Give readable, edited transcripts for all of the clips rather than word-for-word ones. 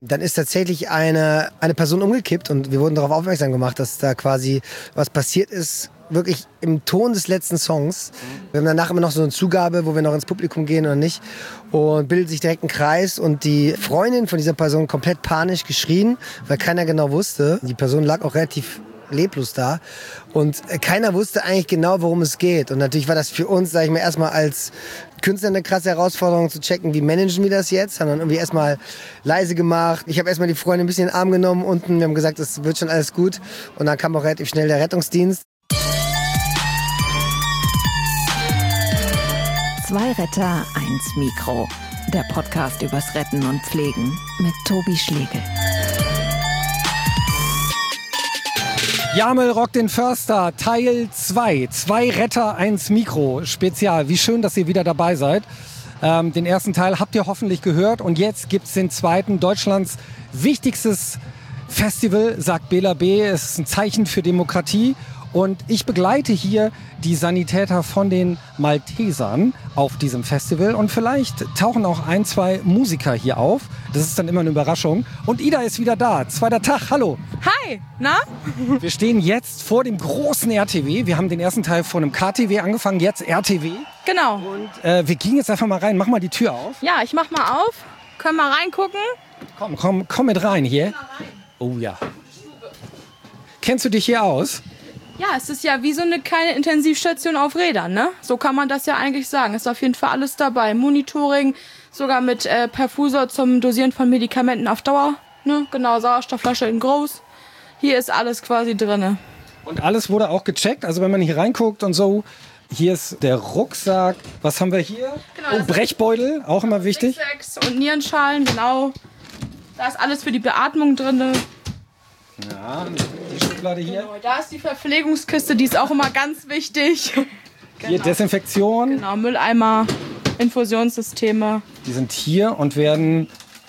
Dann ist tatsächlich eine Person umgekippt und wir wurden darauf aufmerksam gemacht, dass da quasi was passiert ist, wirklich im Ton des letzten Songs. Wir haben danach immer noch so eine Zugabe, wo wir noch ins Publikum gehen oder nicht. Und bildet sich direkt ein Kreis und die Freundin von dieser Person komplett panisch geschrien, weil keiner genau wusste. Die Person lag auch relativ leblos da und keiner wusste eigentlich genau, worum es geht. Und natürlich war das für uns, sage ich mal, erstmal als Künstler eine krasse Herausforderung zu checken, wie managen wir das jetzt. Haben dann irgendwie erstmal leise gemacht. Ich habe erstmal die Freundin ein bisschen in den Arm genommen unten. Wir haben gesagt, das wird schon alles gut. Und dann kam auch relativ schnell der Rettungsdienst. Zwei Retter, eins Mikro. Der Podcast übers Retten und Pflegen mit Tobi Schlegel. Jamel rockt den Förster, Teil 2. Zwei Retter, eins Mikro. Spezial. Wie schön, dass ihr wieder dabei seid. Den ersten Teil habt ihr hoffentlich gehört. Und jetzt gibt es den zweiten. Deutschlands wichtigstes Festival, sagt Bela B. Es ist ein Zeichen für Demokratie. Und ich begleite hier die Sanitäter von den Maltesern auf diesem Festival. Und vielleicht tauchen auch ein, zwei Musiker hier auf. Das ist dann immer eine Überraschung. Und Ida ist wieder da. Zweiter Tag. Hallo. Hi. Na? Wir stehen jetzt vor dem großen RTW. Wir haben den ersten Teil vor einem KTW angefangen, jetzt RTW. Genau. Und wir gehen jetzt einfach mal rein. Mach mal die Tür auf. Ja, ich mach mal auf. Können wir reingucken? Komm mit rein hier. Oh ja. Kennst du dich hier aus? Ja, es ist ja wie so eine kleine Intensivstation auf Rädern, ne? So kann man das ja eigentlich sagen. Ist auf jeden Fall alles dabei. Monitoring, sogar mit Perfusor zum Dosieren von Medikamenten auf Dauer. Ne? Genau, Sauerstoffflasche in groß. Hier ist alles quasi drinne. Und alles wurde auch gecheckt? Also wenn man hier reinguckt und so, hier ist der Rucksack. Was haben wir hier? Genau, oh, Brechbeutel, auch immer wichtig. Sixpacks und Nierenschalen, genau. Da ist alles für die Beatmung drinne. Ja, die Schublade hier. Genau, da ist die Verpflegungskiste, die ist auch immer ganz wichtig. Hier Desinfektion. Genau, Mülleimer, Infusionssysteme. Die sind hier und werden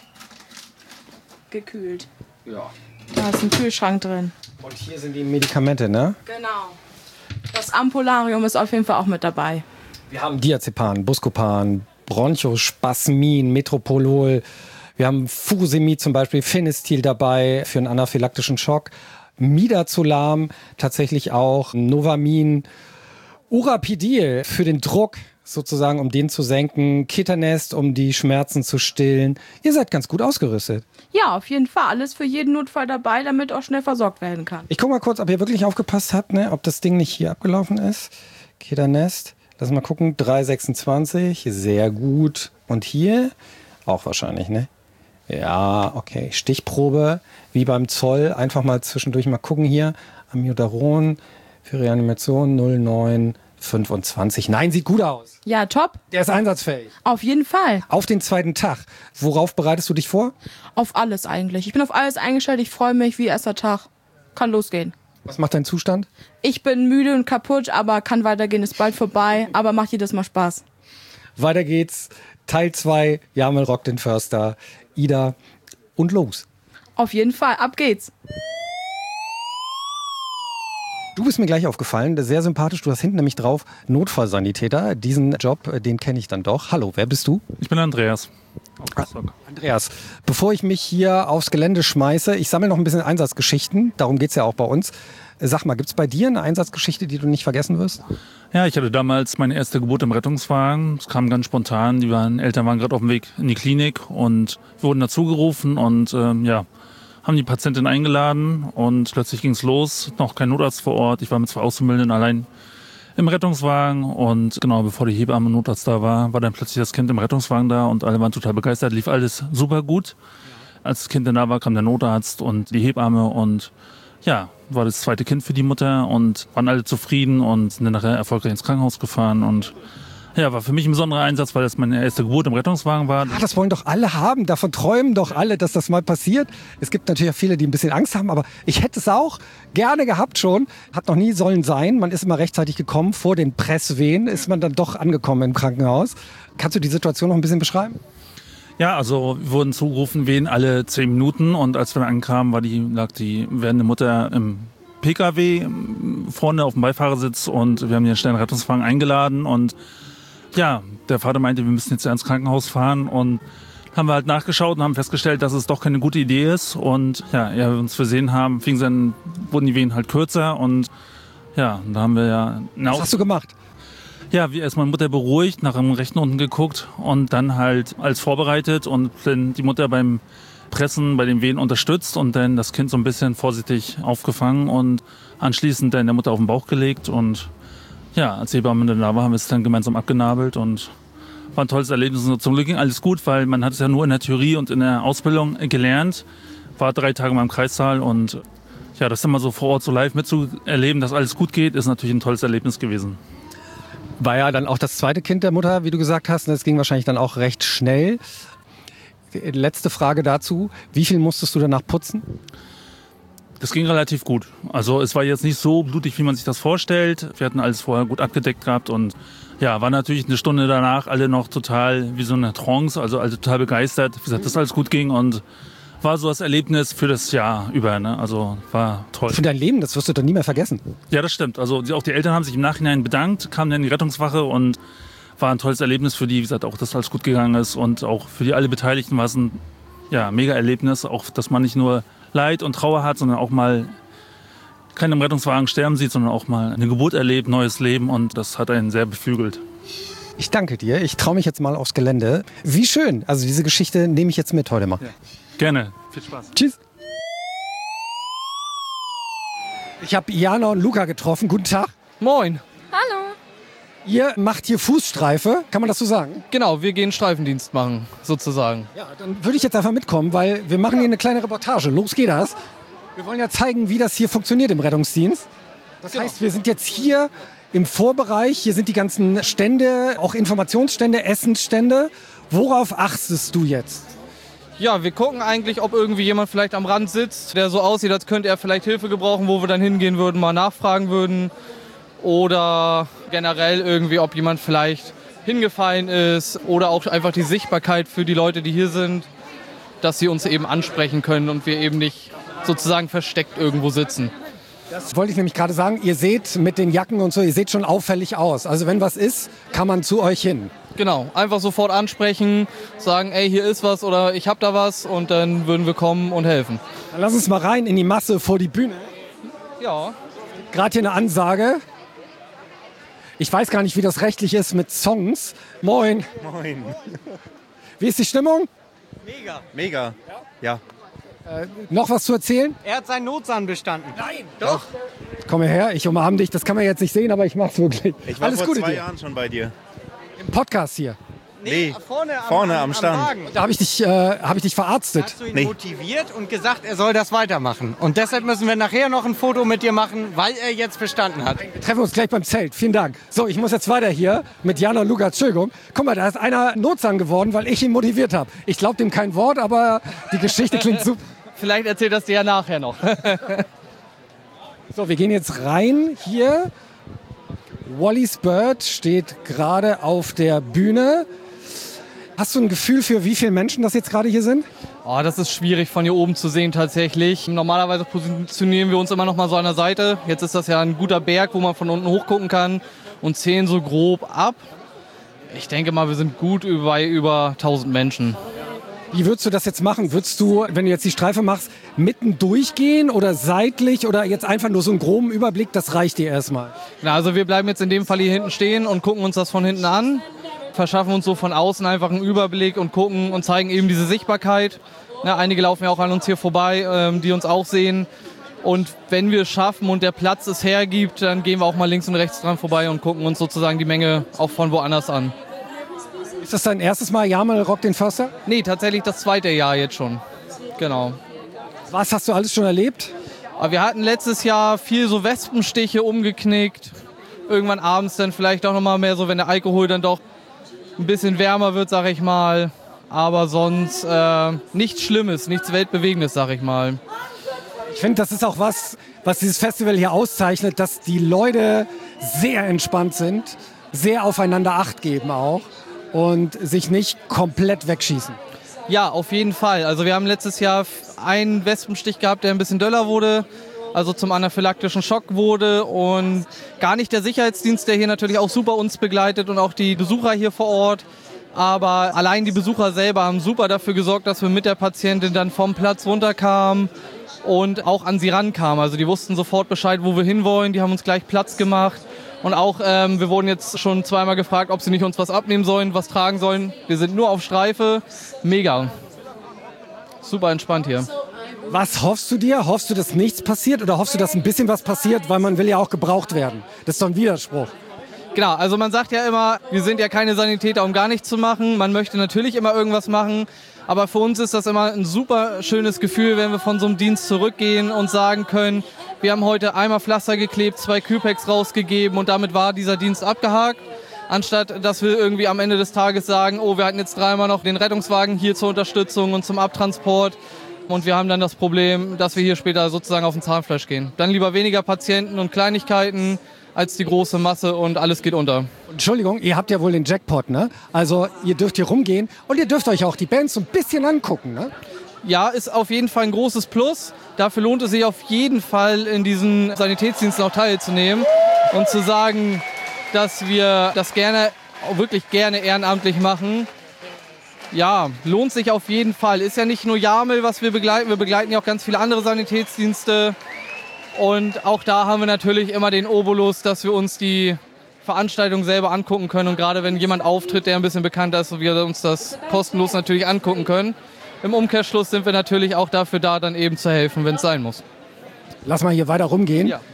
gekühlt. Ja. Da ist ein Kühlschrank drin. Und hier sind die Medikamente, ne? Genau. Das Ampularium ist auf jeden Fall auch mit dabei. Wir haben Diazepan, Buscopan, Bronchospasmin, Metropolol. Wir haben Furosemid zum Beispiel, Phenestil dabei für einen anaphylaktischen Schock. Midazolam tatsächlich auch, Novamin, Urapidil für den Druck sozusagen, um den zu senken, Ketanest, um die Schmerzen zu stillen. Ihr seid ganz gut ausgerüstet. Ja, auf jeden Fall. Alles für jeden Notfall dabei, damit auch schnell versorgt werden kann. Ich guck mal kurz, ob ihr wirklich aufgepasst habt, ne? Ob das Ding nicht hier abgelaufen ist. Ketanest, lass mal gucken, 3,26, sehr gut. Und hier auch wahrscheinlich, ne? Ja, okay. Stichprobe, wie beim Zoll. Einfach mal zwischendurch mal gucken hier. Amiodaron für Reanimation 0925. Nein, sieht gut aus. Ja, top. Der ist einsatzfähig. Auf jeden Fall. Auf den zweiten Tag. Worauf bereitest du dich vor? Auf alles eigentlich. Ich bin auf alles eingestellt. Ich freue mich wie erster Tag. Kann losgehen. Was macht dein Zustand? Ich bin müde und kaputt, aber kann weitergehen. Ist bald vorbei. Aber macht jedes Mal Spaß. Weiter geht's. Teil 2. Jamel rockt den Förster. Ida und los. Auf jeden Fall, ab geht's. Du bist mir gleich aufgefallen, sehr sympathisch. Du hast hinten nämlich drauf Notfallsanitäter. Diesen Job, den kenne ich dann doch. Hallo, wer bist du? Ich bin Andreas. Andreas, bevor ich mich hier aufs Gelände schmeiße, ich sammle noch ein bisschen Einsatzgeschichten. Darum geht's ja auch bei uns. Sag mal, gibt's bei dir eine Einsatzgeschichte, die du nicht vergessen wirst? Ja, ich hatte damals meine erste Geburt im Rettungswagen. Es kam ganz spontan. Die Eltern waren gerade auf dem Weg in die Klinik und wir wurden dazu gerufen und haben die Patientin eingeladen und plötzlich ging's los. Noch kein Notarzt vor Ort. Ich war mit 2 Auszubildenden allein im Rettungswagen und genau, bevor die Hebamme Notarzt da war dann plötzlich das Kind im Rettungswagen da und alle waren total begeistert. Lief alles super gut. Als das Kind dann da war, kam der Notarzt und die Hebamme und ja, war das zweite Kind für die Mutter und waren alle zufrieden und sind dann nachher erfolgreich ins Krankenhaus gefahren und ja, war für mich ein besonderer Einsatz, weil das meine erste Geburt im Rettungswagen war. Ah, das wollen doch alle haben, davon träumen doch alle, dass das mal passiert. Es gibt natürlich auch viele, die ein bisschen Angst haben, aber ich hätte es auch gerne gehabt schon. Hat noch nie sollen sein, man ist immer rechtzeitig gekommen, vor den Presswehen ist man dann doch angekommen im Krankenhaus. Kannst du die Situation noch ein bisschen beschreiben? Ja, also wir wurden zugerufen, Wehen alle 10 Minuten und als wir dann ankamen, lag die werdende Mutter im PKW vorne auf dem Beifahrersitz und wir haben den schnellen Rettungswagen eingeladen und ja, der Vater meinte, wir müssen jetzt ins Krankenhaus fahren und haben wir halt nachgeschaut und haben festgestellt, dass es doch keine gute Idee ist. Und ja, ehe wir uns versehen haben, wurden die Wehen halt kürzer. Und ja, da haben wir ja... Was hast du gemacht? Ja, wie erstmal Mutter beruhigt, nach dem rechten unten geguckt und dann halt alles vorbereitet und dann die Mutter beim Pressen, bei den Wehen unterstützt und dann das Kind so ein bisschen vorsichtig aufgefangen und anschließend dann der Mutter auf den Bauch gelegt. Und ja, als die Hebamme dann da war, haben wir es dann gemeinsam abgenabelt und war ein tolles Erlebnis. Und zum Glück ging alles gut, weil man hat es ja nur in der Theorie und in der Ausbildung gelernt. War 3 Tage mal im Kreissaal und ja, das dann mal so vor Ort so live mitzuerleben, dass alles gut geht, ist natürlich ein tolles Erlebnis gewesen. War ja dann auch das zweite Kind der Mutter, wie du gesagt hast. Das ging wahrscheinlich dann auch recht schnell. Letzte Frage dazu. Wie viel musstest du danach putzen? Das ging relativ gut. Also es war jetzt nicht so blutig, wie man sich das vorstellt. Wir hatten alles vorher gut abgedeckt gehabt und ja, war natürlich eine Stunde danach alle noch total wie so eine Trance, also alle total begeistert, wie gesagt, dass alles gut ging und war so das Erlebnis für das Jahr über. Ne? Also war toll. Für dein Leben, das wirst du doch nie mehr vergessen. Ja, das stimmt. Also auch die Eltern haben sich im Nachhinein bedankt, kamen dann in die Rettungswache und war ein tolles Erlebnis für die, wie gesagt, auch, dass alles gut gegangen ist und auch für die alle Beteiligten war es ein mega Erlebnis, auch, dass man nicht nur Leid und Trauer hat, sondern auch mal keinen im Rettungswagen sterben sieht, sondern auch mal eine Geburt erlebt, neues Leben und das hat einen sehr beflügelt. Ich danke dir. Ich traue mich jetzt mal aufs Gelände. Wie schön. Also diese Geschichte nehme ich jetzt mit heute mal. Ja. Gerne. Viel Spaß. Tschüss. Ich habe Jana und Luca getroffen. Guten Tag. Moin. Hallo. Ihr macht hier Fußstreife. Kann man das so sagen? Genau, wir gehen Streifendienst machen, sozusagen. Ja, dann würde ich jetzt einfach mitkommen, weil wir machen hier eine kleine Reportage. Los geht das. Wir wollen ja zeigen, wie das hier funktioniert im Rettungsdienst. Das heißt, wir sind jetzt hier im Vorbereich. Hier sind die ganzen Stände, auch Informationsstände, Essensstände. Worauf achtest du jetzt? Ja, wir gucken eigentlich, ob irgendwie jemand vielleicht am Rand sitzt, der so aussieht, als könnte er vielleicht Hilfe gebrauchen, wo wir dann hingehen würden, mal nachfragen würden. Oder generell irgendwie, ob jemand vielleicht hingefallen ist. Oder auch einfach die Sichtbarkeit für die Leute, die hier sind, dass sie uns eben ansprechen können und wir eben nicht sozusagen versteckt irgendwo sitzen. Das wollte ich nämlich gerade sagen. Ihr seht mit den Jacken und so, ihr seht schon auffällig aus. Also wenn was ist, kann man zu euch hin. Genau, einfach sofort ansprechen, sagen, ey, hier ist was oder ich hab da was und dann würden wir kommen und helfen. Dann lass uns mal rein in die Masse vor die Bühne. Ja. Gerade hier eine Ansage. Ich weiß gar nicht, wie das rechtlich ist mit Songs. Moin. Moin. Wie ist die Stimmung? Mega. Mega. Ja. Noch was zu erzählen? Er hat seinen Notsan bestanden. Nein, doch. Komm her, ich umarme dich. Das kann man jetzt nicht sehen, aber ich mach's wirklich. Ich war Alles vor Gute 2 dir. Jahren schon bei dir. Im Podcast hier. Nee, vorne am Stand. Wagen. Da habe ich dich verarztet. Hast du ihn Nee. motiviert und gesagt, er soll das weitermachen. Und deshalb müssen wir nachher noch ein Foto mit dir machen, weil er jetzt bestanden hat. Wir treffen uns gleich beim Zelt. Vielen Dank. So, ich muss jetzt weiter hier mit Jana und Luca. Entschuldigung. Guck mal, da ist einer Notsan geworden, weil ich ihn motiviert habe. Ich glaube dem kein Wort, aber die Geschichte klingt super. Vielleicht erzählt das dir ja nachher noch. So, wir gehen jetzt rein hier. Wally's Bird steht gerade auf der Bühne. Hast du ein Gefühl für, wie viele Menschen das jetzt gerade hier sind? Oh, das ist schwierig von hier oben zu sehen tatsächlich. Normalerweise positionieren wir uns immer noch mal so an der Seite. Jetzt ist das ja ein guter Berg, wo man von unten hochgucken kann und zählen so grob ab. Ich denke mal, wir sind gut bei über 1000 Menschen. Wie würdest du das jetzt machen? Würdest du, wenn du jetzt die Streife machst, mitten durchgehen oder seitlich oder jetzt einfach nur so einen groben Überblick? Das reicht dir erstmal. Na, also wir bleiben jetzt in dem Fall hier hinten stehen und gucken uns das von hinten an. Verschaffen uns so von außen einfach einen Überblick und gucken und zeigen eben diese Sichtbarkeit. Ja, einige laufen ja auch an uns hier vorbei, die uns auch sehen. Und wenn wir es schaffen und der Platz es hergibt, dann gehen wir auch mal links und rechts dran vorbei und gucken uns sozusagen die Menge auch von woanders an. Ist das dein erstes Mal Jamal Rock den Förster? Nee, tatsächlich das 2. Jahr jetzt schon. Genau. Was hast du alles schon erlebt? Aber wir hatten letztes Jahr viel so Wespenstiche umgeknickt. Irgendwann abends dann vielleicht auch noch mal mehr so, wenn der Alkohol dann doch ein bisschen wärmer wird, sag ich mal. Aber sonst nichts Schlimmes, nichts Weltbewegendes, sag ich mal. Ich finde, das ist auch was dieses Festival hier auszeichnet, dass die Leute sehr entspannt sind, sehr aufeinander Acht geben auch und sich nicht komplett wegschießen. Ja, auf jeden Fall. Also wir haben letztes Jahr einen Wespenstich gehabt, der ein bisschen döller wurde, also zum anaphylaktischen Schock wurde und gar nicht der Sicherheitsdienst, der hier natürlich auch super uns begleitet und auch die Besucher hier vor Ort. Aber allein die Besucher selber haben super dafür gesorgt, dass wir mit der Patientin dann vom Platz runterkamen und auch an sie rankamen. Also die wussten sofort Bescheid, wo wir hinwollen. Die haben uns gleich Platz gemacht. Und auch, wir wurden jetzt schon zweimal gefragt, ob sie nicht uns was abnehmen sollen, was tragen sollen. Wir sind nur auf Streife. Mega. Super entspannt hier. Was hoffst du dir? Hoffst du, dass nichts passiert oder hoffst du, dass ein bisschen was passiert, weil man will ja auch gebraucht werden? Das ist doch ein Widerspruch. Genau, also man sagt ja immer, wir sind ja keine Sanitäter, um gar nichts zu machen. Man möchte natürlich immer irgendwas machen, aber für uns ist das immer ein super schönes Gefühl, wenn wir von so einem Dienst zurückgehen und sagen können, wir haben heute einmal Pflaster geklebt, 2 Kühlpacks rausgegeben und damit war dieser Dienst abgehakt. Anstatt, dass wir irgendwie am Ende des Tages sagen, oh, wir hatten jetzt 3-mal noch den Rettungswagen hier zur Unterstützung und zum Abtransport. Und wir haben dann das Problem, dass wir hier später sozusagen auf den Zahnfleisch gehen. Dann lieber weniger Patienten und Kleinigkeiten als die große Masse und alles geht unter. Entschuldigung, ihr habt ja wohl den Jackpot, ne? Also ihr dürft hier rumgehen und ihr dürft euch auch die Bands so ein bisschen angucken, ne? Ja, ist auf jeden Fall ein großes Plus. Dafür lohnt es sich auf jeden Fall, in diesen Sanitätsdiensten auch teilzunehmen und zu sagen, dass wir das wirklich gerne ehrenamtlich machen. Ja, lohnt sich auf jeden Fall. Ist ja nicht nur Jamel, was wir begleiten ja auch ganz viele andere Sanitätsdienste. Und auch da haben wir natürlich immer den Obolus, dass wir uns die Veranstaltung selber angucken können. Und gerade wenn jemand auftritt, der ein bisschen bekannter ist, so wir uns das kostenlos natürlich angucken können. Im Umkehrschluss sind wir natürlich auch dafür da, dann eben zu helfen, wenn es sein muss. Lass mal hier weiter rumgehen. Ja.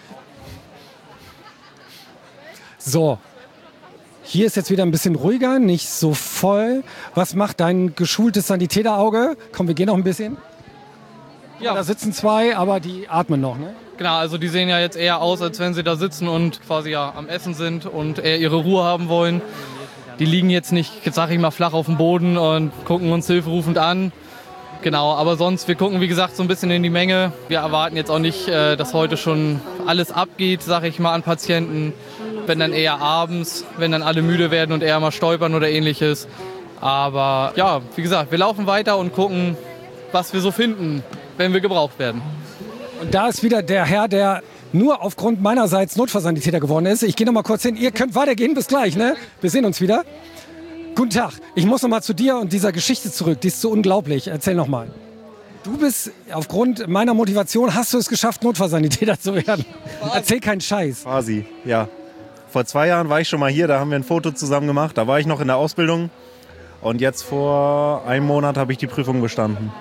So, hier ist jetzt wieder ein bisschen ruhiger, nicht so voll. Was macht dein geschultes Sanitäterauge? Komm, wir gehen noch ein bisschen. Ja. Da sitzen 2, aber die atmen noch, ne? Genau, also die sehen ja jetzt eher aus, als wenn sie da sitzen und quasi ja am Essen sind und eher ihre Ruhe haben wollen. Die liegen jetzt nicht, sag ich mal, flach auf dem Boden und gucken uns hilferufend an. Genau, aber sonst, wir gucken, wie gesagt, so ein bisschen in die Menge. Wir erwarten jetzt auch nicht, dass heute schon alles abgeht, sag ich mal, an Patienten. Wenn dann eher abends, wenn dann alle müde werden und eher mal stolpern oder ähnliches. Aber ja, wie gesagt, wir laufen weiter und gucken, was wir so finden, wenn wir gebraucht werden. Und da ist wieder der Herr, der nur aufgrund meinerseits Notfallsanitäter geworden ist. Ich gehe noch mal kurz hin. Ihr könnt weitergehen. Bis gleich, ne? Wir sehen uns wieder. Guten Tag. Ich muss noch mal zu dir und dieser Geschichte zurück. Die ist so unglaublich. Erzähl noch mal. Du bist, aufgrund meiner Motivation, hast du es geschafft, Notfallsanitäter zu werden. Erzähl keinen Scheiß. Quasi, ja. Vor 2 Jahren war ich schon mal hier, da haben wir ein Foto zusammen gemacht. Da war ich noch in der Ausbildung. Und jetzt vor einem Monat habe ich die Prüfung bestanden.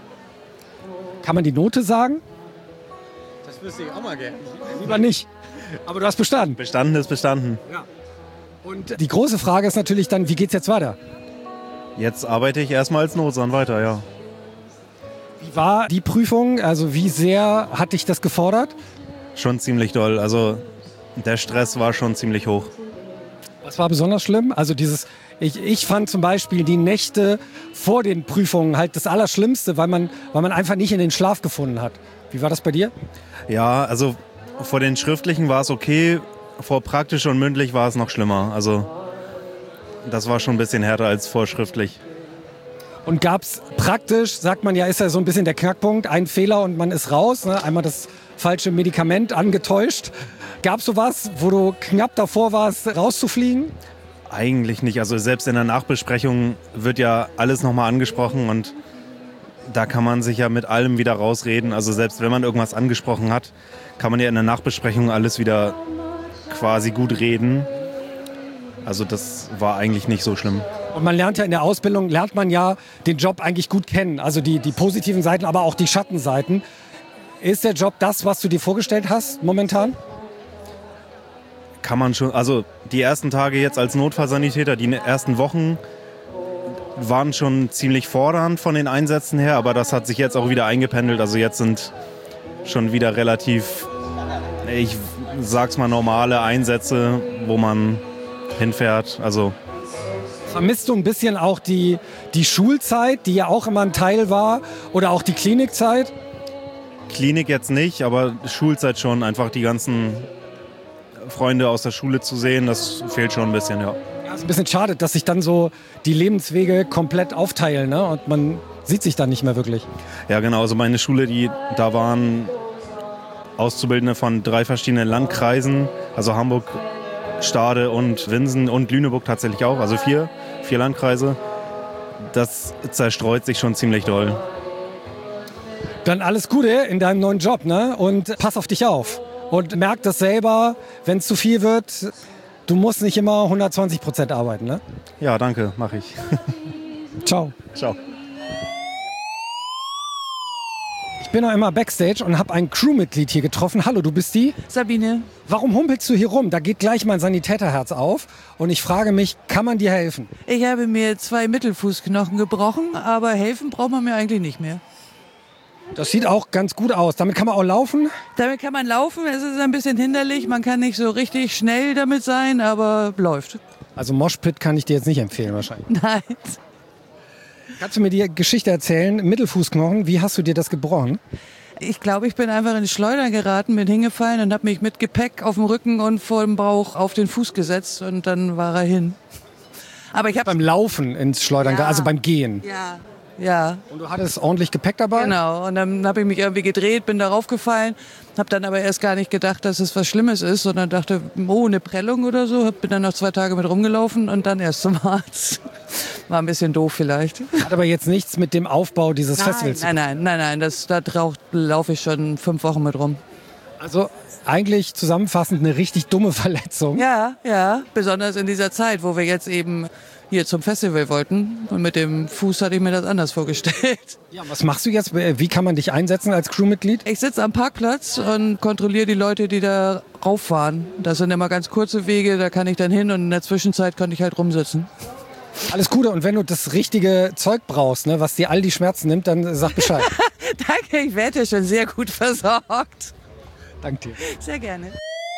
Kann man die Note sagen? Das wüsste ich auch mal gerne. Lieber nicht. Aber du hast bestanden. Bestanden ist bestanden. Ja. Und die große Frage ist natürlich dann, wie geht's jetzt weiter? Jetzt arbeite ich erstmal als Notsan weiter, ja. Wie war die Prüfung? Also wie sehr hat dich das gefordert? Schon ziemlich doll. Also der Stress war schon ziemlich hoch. Was war besonders schlimm? Also ich fand zum Beispiel die Nächte vor den Prüfungen halt das Allerschlimmste, weil man einfach nicht in den Schlaf gefunden hat. Wie war das bei dir? Ja, also vor den schriftlichen war es okay, vor praktisch und mündlich war es noch schlimmer. Also das war schon ein bisschen härter als vor schriftlich. Und gab's praktisch, sagt man ja, ist ja so ein bisschen der Knackpunkt, ein Fehler und man ist raus, ne? Einmal das falsche Medikament angetäuscht. Gab's sowas, wo du knapp davor warst, rauszufliegen? Eigentlich nicht. Also selbst in der Nachbesprechung wird ja alles nochmal angesprochen und da kann man sich ja mit allem wieder rausreden. Also selbst wenn man irgendwas angesprochen hat, kann man ja in der Nachbesprechung alles wieder quasi gut reden. Also das war eigentlich nicht so schlimm. Und man lernt ja in der Ausbildung, lernt man ja den Job eigentlich gut kennen. Also die positiven Seiten, aber auch die Schattenseiten. Ist der Job das, was du dir vorgestellt hast momentan? Kann man schon, also die ersten Tage jetzt als Notfallsanitäter, die ersten Wochen waren schon ziemlich fordernd von den Einsätzen her, aber das hat sich jetzt auch wieder eingependelt. Also jetzt sind schon wieder relativ, ich sag's mal, normale Einsätze, wo man hinfährt. Also vermisst du ein bisschen auch die Schulzeit, die ja auch immer ein Teil war, oder auch die Klinikzeit? Klinik jetzt nicht, aber Schulzeit schon. Einfach die ganzen Freunde aus der Schule zu sehen, das fehlt schon ein bisschen, ja. Ja, ist ein bisschen schade, dass sich dann so die Lebenswege komplett aufteilen, ne? Und man sieht sich dann nicht mehr wirklich. Ja, genau. Also meine Schule, da waren Auszubildende von 3 verschiedenen Landkreisen, also Hamburg, Stade und Winsen und Lüneburg tatsächlich auch, also 4 4 Landkreise. Das zerstreut sich schon ziemlich doll. Dann alles Gute in deinem neuen Job, ne? Und pass auf dich auf. Und merk das selber, wenn es zu viel wird, du musst nicht immer 120% arbeiten, ne? Ja, danke, mache ich. Ciao. Ciao. Ich bin noch immer Backstage und habe ein Crewmitglied hier getroffen. Hallo, du bist die? Sabine. Warum humpelst du hier rum? Da geht gleich mein Sanitäterherz auf. Und ich frage mich, kann man dir helfen? Ich habe mir 2 Mittelfußknochen gebrochen, aber helfen braucht man mir eigentlich nicht mehr. Das sieht auch ganz gut aus. Damit kann man auch laufen? Damit kann man laufen, es ist ein bisschen hinderlich. Man kann nicht so richtig schnell damit sein, aber läuft. Also Moshpit kann ich dir jetzt nicht empfehlen wahrscheinlich. Nein. Kannst du mir die Geschichte erzählen? Mittelfußknochen, wie hast du dir das gebrochen? Ich glaube, ich bin einfach in die Schleudern geraten, bin hingefallen und habe mich mit Gepäck auf dem Rücken und vor dem Bauch auf den Fuß gesetzt und dann war er hin. Aber ich habe beim Laufen ins Schleudern, also beim Gehen. Ja. Ja. Und du hattest ordentlich Gepäck dabei? Genau. Und dann habe ich mich irgendwie gedreht, bin darauf gefallen, habe dann aber erst gar nicht gedacht, dass es was Schlimmes ist, sondern dachte, oh, eine Prellung oder so. Bin dann noch 2 Tage mit rumgelaufen und dann erst zum Arzt. War ein bisschen doof vielleicht. Hat aber jetzt nichts mit dem Aufbau dieses Festivals zu tun? Nein. Da laufe ich schon 5 Wochen mit rum. Also eigentlich zusammenfassend eine richtig dumme Verletzung. Ja. Besonders in dieser Zeit, wo wir jetzt eben hier zum Festival wollten. Und mit dem Fuß hatte ich mir das anders vorgestellt. Ja, was machst du jetzt? Wie kann man dich einsetzen als Crewmitglied? Ich sitze am Parkplatz und kontrolliere die Leute, die da rauffahren. Das sind immer ganz kurze Wege, da kann ich dann hin und in der Zwischenzeit kann ich halt rumsitzen. Alles Gute, und wenn du das richtige Zeug brauchst, ne, was dir all die Schmerzen nimmt, dann sag Bescheid. Danke, ich werde schon sehr gut versorgt. Danke dir. Sehr gerne.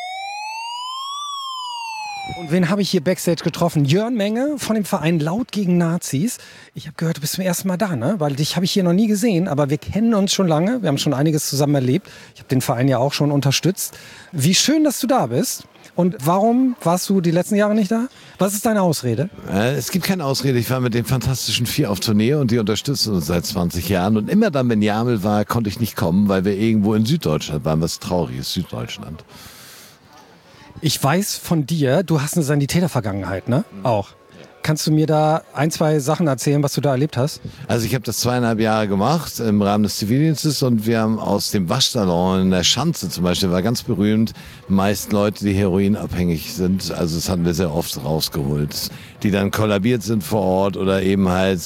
Und wen habe ich hier Backstage getroffen? Jörn Menge von dem Verein Laut gegen Nazis. Ich habe gehört, du bist zum ersten Mal da, ne? Weil dich habe ich hier noch nie gesehen, aber wir kennen uns schon lange. Wir haben schon einiges zusammen erlebt. Ich habe den Verein ja auch schon unterstützt. Wie schön, dass du da bist. Und warum warst du die letzten Jahre nicht da? Was ist deine Ausrede? Es gibt keine Ausrede. Ich war mit den Fantastischen 4 auf Tournee und die unterstützen uns seit 20 Jahren. Und immer dann, wenn Jamel war, konnte ich nicht kommen, weil wir irgendwo in Süddeutschland waren. Was Trauriges, Süddeutschland. Ich weiß von dir, du hast eine Sanitätervergangenheit, ne? Auch. Kannst du mir da 1, 2 Sachen erzählen, was du da erlebt hast? Also ich habe das 2,5 Jahre gemacht im Rahmen des Zivildienstes und wir haben aus dem Waschsalon in der Schanze zum Beispiel, war ganz berühmt, meist Leute, die heroinabhängig sind, also das hatten wir sehr oft rausgeholt, die dann kollabiert sind vor Ort oder eben halt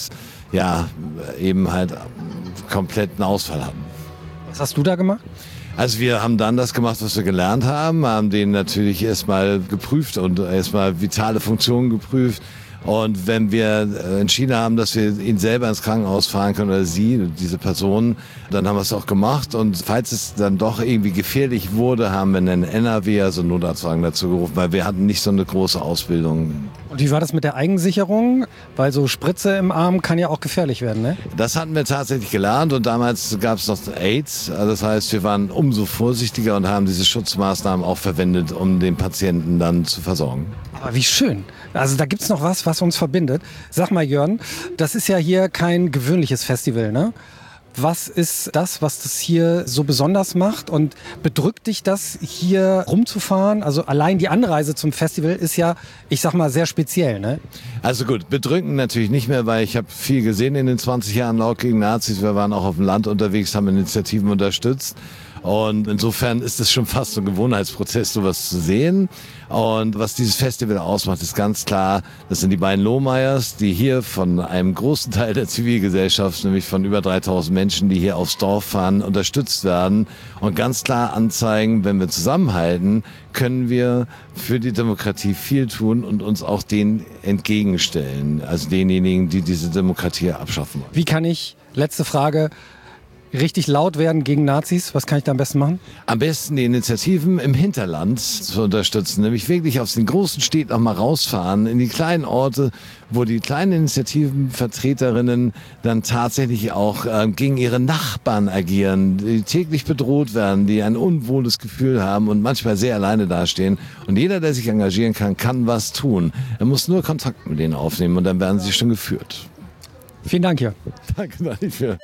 kompletten Ausfall hatten. Was hast du da gemacht? Also wir haben dann das gemacht, was wir gelernt haben, haben den natürlich erstmal geprüft und erstmal vitale Funktionen geprüft. Und wenn wir entschieden haben, dass wir ihn selber ins Krankenhaus fahren können oder sie, diese Person, dann haben wir es auch gemacht. Und falls es dann doch irgendwie gefährlich wurde, haben wir einen NRW, also einen Notarztwagen dazu gerufen, weil wir hatten nicht so eine große Ausbildung. Und wie war das mit der Eigensicherung? Weil so Spritze im Arm kann ja auch gefährlich werden, ne? Das hatten wir tatsächlich gelernt und damals gab es noch AIDS. Also das heißt, wir waren umso vorsichtiger und haben diese Schutzmaßnahmen auch verwendet, um den Patienten dann zu versorgen. Aber wie schön. Also da gibt's noch was uns verbindet. Sag mal, Jörn, das ist ja hier kein gewöhnliches Festival, ne? Was ist das, was das hier so besonders macht? Und bedrückt dich das, hier rumzufahren? Also allein die Anreise zum Festival ist ja, ich sag mal, sehr speziell, ne? Also gut, bedrücken natürlich nicht mehr, weil ich habe viel gesehen in den 20 Jahren Laut gegen Nazis. Wir waren auch auf dem Land unterwegs, haben Initiativen unterstützt. Und insofern ist es schon fast so ein Gewohnheitsprozess, sowas zu sehen. Und was dieses Festival ausmacht, ist ganz klar, das sind die beiden Lohmeyers, die hier von einem großen Teil der Zivilgesellschaft, nämlich von über 3000 Menschen, die hier aufs Dorf fahren, unterstützt werden und ganz klar anzeigen, wenn wir zusammenhalten, können wir für die Demokratie viel tun und uns auch denen entgegenstellen, also denjenigen, die diese Demokratie abschaffen wollen. Wie kann ich, letzte Frage, richtig laut werden gegen Nazis? Was kann ich da am besten machen? Am besten die Initiativen im Hinterland zu unterstützen, nämlich wirklich aus den großen Städten auch mal rausfahren, in die kleinen Orte, wo die kleinen Initiativenvertreterinnen dann tatsächlich auch gegen ihre Nachbarn agieren, die täglich bedroht werden, die ein unwohles Gefühl haben und manchmal sehr alleine dastehen. Und jeder, der sich engagieren kann, kann was tun. Er muss nur Kontakt mit denen aufnehmen und dann werden sie schon geführt. Vielen Dank, Jörn. Danke dafür.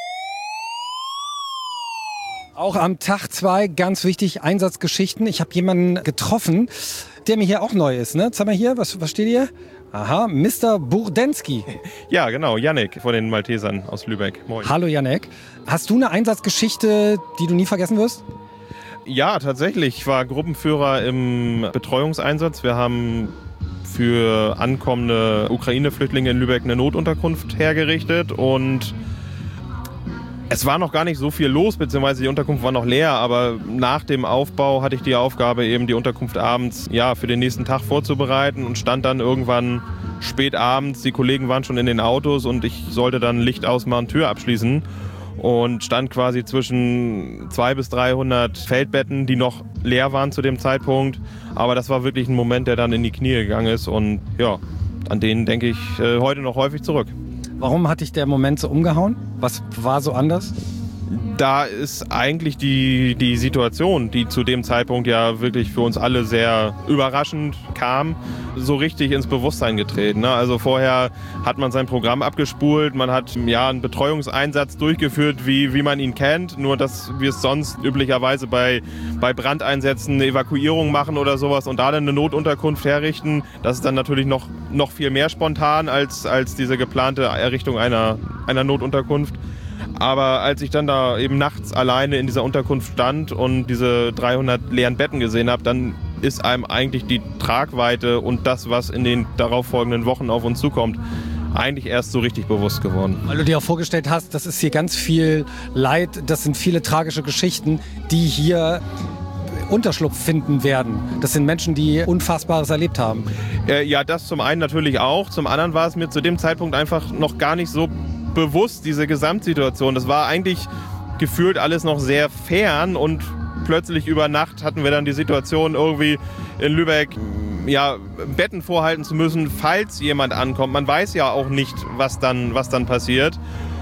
Auch am Tag 2, ganz wichtig, Einsatzgeschichten. Ich habe jemanden getroffen, der mir hier auch neu ist. Ne? Zeig mal hier, was steht hier? Aha, Mr. Burdensky. Ja, genau, Yannick von den Maltesern aus Lübeck. Moin. Hallo Yannick. Hast du eine Einsatzgeschichte, die du nie vergessen wirst? Ja, tatsächlich. Ich war Gruppenführer im Betreuungseinsatz. Wir haben für ankommende Ukraine-Flüchtlinge in Lübeck eine Notunterkunft hergerichtet und es war noch gar nicht so viel los, beziehungsweise die Unterkunft war noch leer, aber nach dem Aufbau hatte ich die Aufgabe, eben die Unterkunft abends für den nächsten Tag vorzubereiten und stand dann irgendwann spät abends, die Kollegen waren schon in den Autos und ich sollte dann Licht ausmachen, Tür abschließen und stand quasi zwischen 200 bis 300 Feldbetten, die noch leer waren zu dem Zeitpunkt, aber das war wirklich ein Moment, der dann in die Knie gegangen ist und ja, an den denke ich heute noch häufig zurück. Warum hat dich der Moment so umgehauen? Was war so anders? Da ist eigentlich die Situation, die zu dem Zeitpunkt ja wirklich für uns alle sehr überraschend kam, so richtig ins Bewusstsein getreten. Ne? Also vorher hat man sein Programm abgespult, man hat einen Betreuungseinsatz durchgeführt, wie man ihn kennt, nur dass wir es sonst üblicherweise bei Brandeinsätzen eine Evakuierung machen oder sowas und da dann eine Notunterkunft herrichten. Das ist dann natürlich noch viel mehr spontan als diese geplante Errichtung einer Notunterkunft. Aber als ich dann da eben nachts alleine in dieser Unterkunft stand und diese 300 leeren Betten gesehen habe, dann ist einem eigentlich die Tragweite und das, was in den darauffolgenden Wochen auf uns zukommt, eigentlich erst so richtig bewusst geworden. Weil du dir auch vorgestellt hast, das ist hier ganz viel Leid, das sind viele tragische Geschichten, die hier Unterschlupf finden werden. Das sind Menschen, die Unfassbares erlebt haben. Ja, das zum einen natürlich auch. Zum anderen war es mir zu dem Zeitpunkt einfach noch gar nicht so bewusst, diese Gesamtsituation. Das war eigentlich gefühlt alles noch sehr fern und plötzlich über Nacht hatten wir dann die Situation, irgendwie in Lübeck Betten vorhalten zu müssen, falls jemand ankommt. Man weiß ja auch nicht, was dann passiert.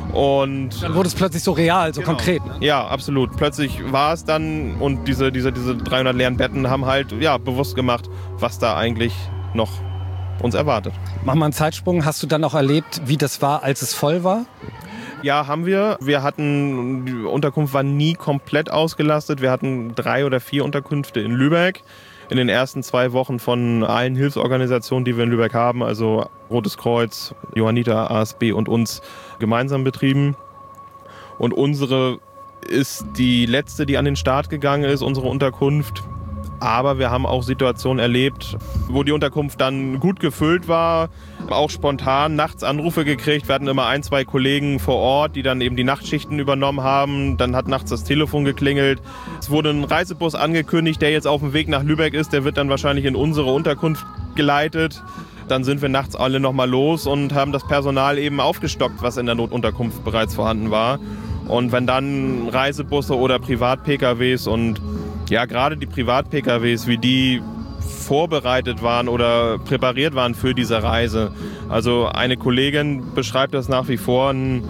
Und dann wurde es plötzlich so real, so konkret. Ne? Ja, absolut. Plötzlich war es dann und diese 300 leeren Betten haben halt bewusst gemacht, was da eigentlich noch uns erwartet. Mach mal einen Zeitsprung. Hast du dann auch erlebt, wie das war, als es voll war? Ja, haben wir. Die Unterkunft war nie komplett ausgelastet. Wir hatten 3 oder 4 Unterkünfte in Lübeck. In den ersten 2 Wochen von allen Hilfsorganisationen, die wir in Lübeck haben, also Rotes Kreuz, Johanniter, ASB und uns gemeinsam betrieben. Und unsere ist die letzte, die an den Start gegangen ist, unsere Unterkunft. Aber wir haben auch Situationen erlebt, wo die Unterkunft dann gut gefüllt war, auch spontan nachts Anrufe gekriegt. Wir hatten immer 1, 2 Kollegen vor Ort, die dann eben die Nachtschichten übernommen haben. Dann hat nachts das Telefon geklingelt. Es wurde ein Reisebus angekündigt, der jetzt auf dem Weg nach Lübeck ist. Der wird dann wahrscheinlich in unsere Unterkunft geleitet. Dann sind wir nachts alle nochmal los und haben das Personal eben aufgestockt, was in der Notunterkunft bereits vorhanden war. Und wenn dann Reisebusse oder Privat-PKWs und gerade die Privat-PKWs, wie die vorbereitet waren oder präpariert waren für diese Reise. Also eine Kollegin beschreibt das nach wie vor,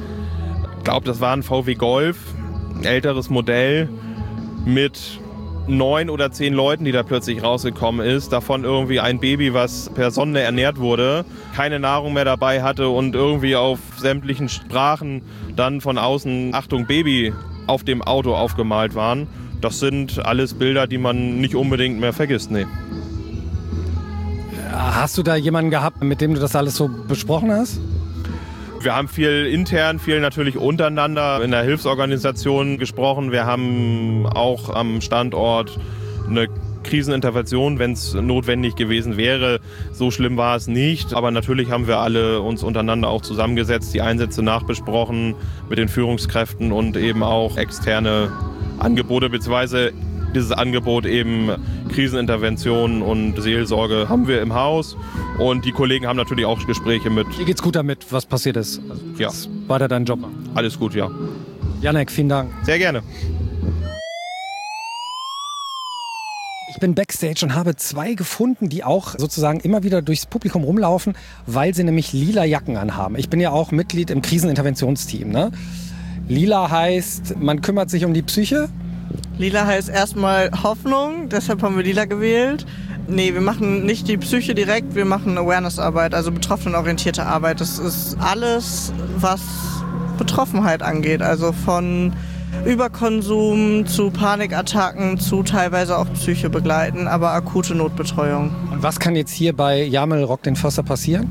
ich glaube, das war ein VW Golf, ein älteres Modell mit 9 oder 10 Leuten, die da plötzlich rausgekommen ist. Davon irgendwie ein Baby, was per Sonde ernährt wurde, keine Nahrung mehr dabei hatte und irgendwie auf sämtlichen Sprachen dann von außen Achtung Baby auf dem Auto aufgemalt waren. Das sind alles Bilder, die man nicht unbedingt mehr vergisst, nee. Hast du da jemanden gehabt, mit dem du das alles so besprochen hast? Wir haben viel intern, viel natürlich untereinander in der Hilfsorganisation gesprochen. Wir haben auch am Standort eine Krisenintervention, wenn es notwendig gewesen wäre. So schlimm war es nicht. Aber natürlich haben wir alle uns untereinander auch zusammengesetzt, die Einsätze nachbesprochen mit den Führungskräften und eben auch externe Angebote, beziehungsweise dieses Angebot eben Krisenintervention und Seelsorge haben wir im Haus. Und die Kollegen haben natürlich auch Gespräche mit. Dir geht's gut damit, was passiert ist? Also, ja. Weiter deinen Job. Alles gut, ja. Yannick, vielen Dank. Sehr gerne. Ich bin Backstage und habe 2 gefunden, die auch sozusagen immer wieder durchs Publikum rumlaufen, weil sie nämlich lila Jacken anhaben. Ich bin ja auch Mitglied im Kriseninterventionsteam. Ne? Lila heißt, man kümmert sich um die Psyche. Lila heißt erstmal Hoffnung, deshalb haben wir lila gewählt. Nee, wir machen nicht die Psyche direkt, wir machen Awareness-Arbeit, also betroffenenorientierte Arbeit. Das ist alles, was Betroffenheit angeht, also von Überkonsum zu Panikattacken, zu teilweise auch Psyche begleiten, aber akute Notbetreuung. Und was kann jetzt hier bei Jamel Rock den Förster passieren?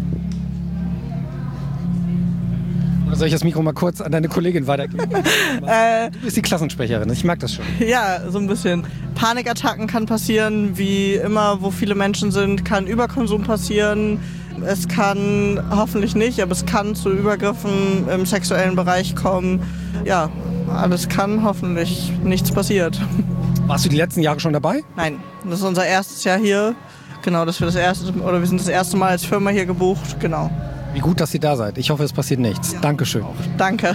Oder soll ich das Mikro mal kurz an deine Kollegin weitergeben? Du bist die Klassensprecherin, ich merke das schon. Ja, so ein bisschen. Panikattacken kann passieren, wie immer, wo viele Menschen sind, kann Überkonsum passieren. Es kann, hoffentlich nicht, aber es kann zu Übergriffen im sexuellen Bereich kommen. Ja, alles kann, hoffentlich nichts passiert. Warst du die letzten Jahre schon dabei? Nein, das ist unser erstes Jahr hier. Genau, wir sind das erste Mal als Firma hier gebucht, genau. Wie gut, dass ihr da seid. Ich hoffe, es passiert nichts. Ja. Dankeschön. Danke.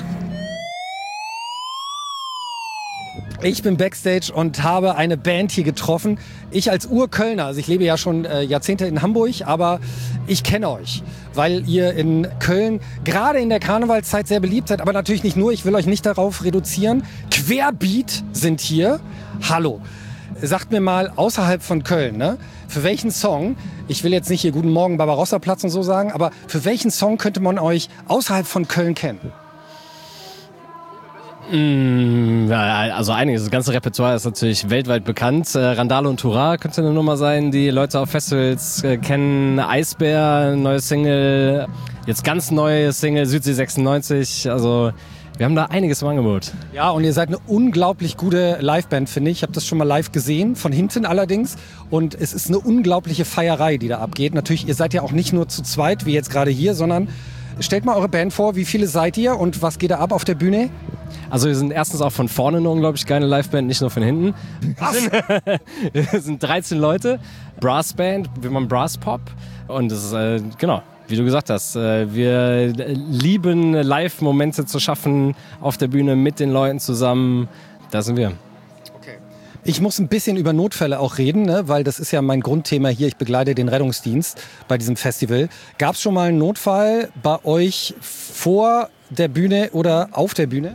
Ich bin Backstage und habe eine Band hier getroffen. Ich als Urkölner, also ich lebe ja schon Jahrzehnte in Hamburg, aber ich kenne euch, weil ihr in Köln gerade in der Karnevalszeit sehr beliebt seid, aber natürlich nicht nur, ich will euch nicht darauf reduzieren. Querbeat sind hier. Hallo. Sagt mir mal, außerhalb von Köln, ne, für welchen Song, ich will jetzt nicht hier Guten Morgen Barbarossa-Platz und so sagen, aber für welchen Song könnte man euch außerhalb von Köln kennen? Also einiges. Das ganze Repertoire ist natürlich weltweit bekannt. Randale und Hurra könnte eine Nummer sein, die Leute auf Festivals kennen. Eisbär, neue Single. Jetzt ganz neue Single, Südsee 96. Also wir haben da einiges im Angebot. Ja, und ihr seid eine unglaublich gute Liveband, finde ich. Ich habe das schon mal live gesehen, von hinten allerdings. Und es ist eine unglaubliche Feierei, die da abgeht. Natürlich, ihr seid ja auch nicht nur zu zweit, wie jetzt gerade hier, sondern stellt mal eure Band vor. Wie viele seid ihr und was geht da ab auf der Bühne? Also wir sind erstens auch von vorne eine unglaublich geile Liveband, nicht nur von hinten. Wir sind 13 Leute, Brassband, wir machen Brasspop. Und das ist, genau, wie du gesagt hast, wir lieben Live-Momente zu schaffen auf der Bühne mit den Leuten zusammen. Da sind wir. Ich muss ein bisschen über Notfälle auch reden, ne? Weil das ist ja mein Grundthema hier. Ich begleite den Rettungsdienst bei diesem Festival. Gab es schon mal einen Notfall bei euch vor der Bühne oder auf der Bühne?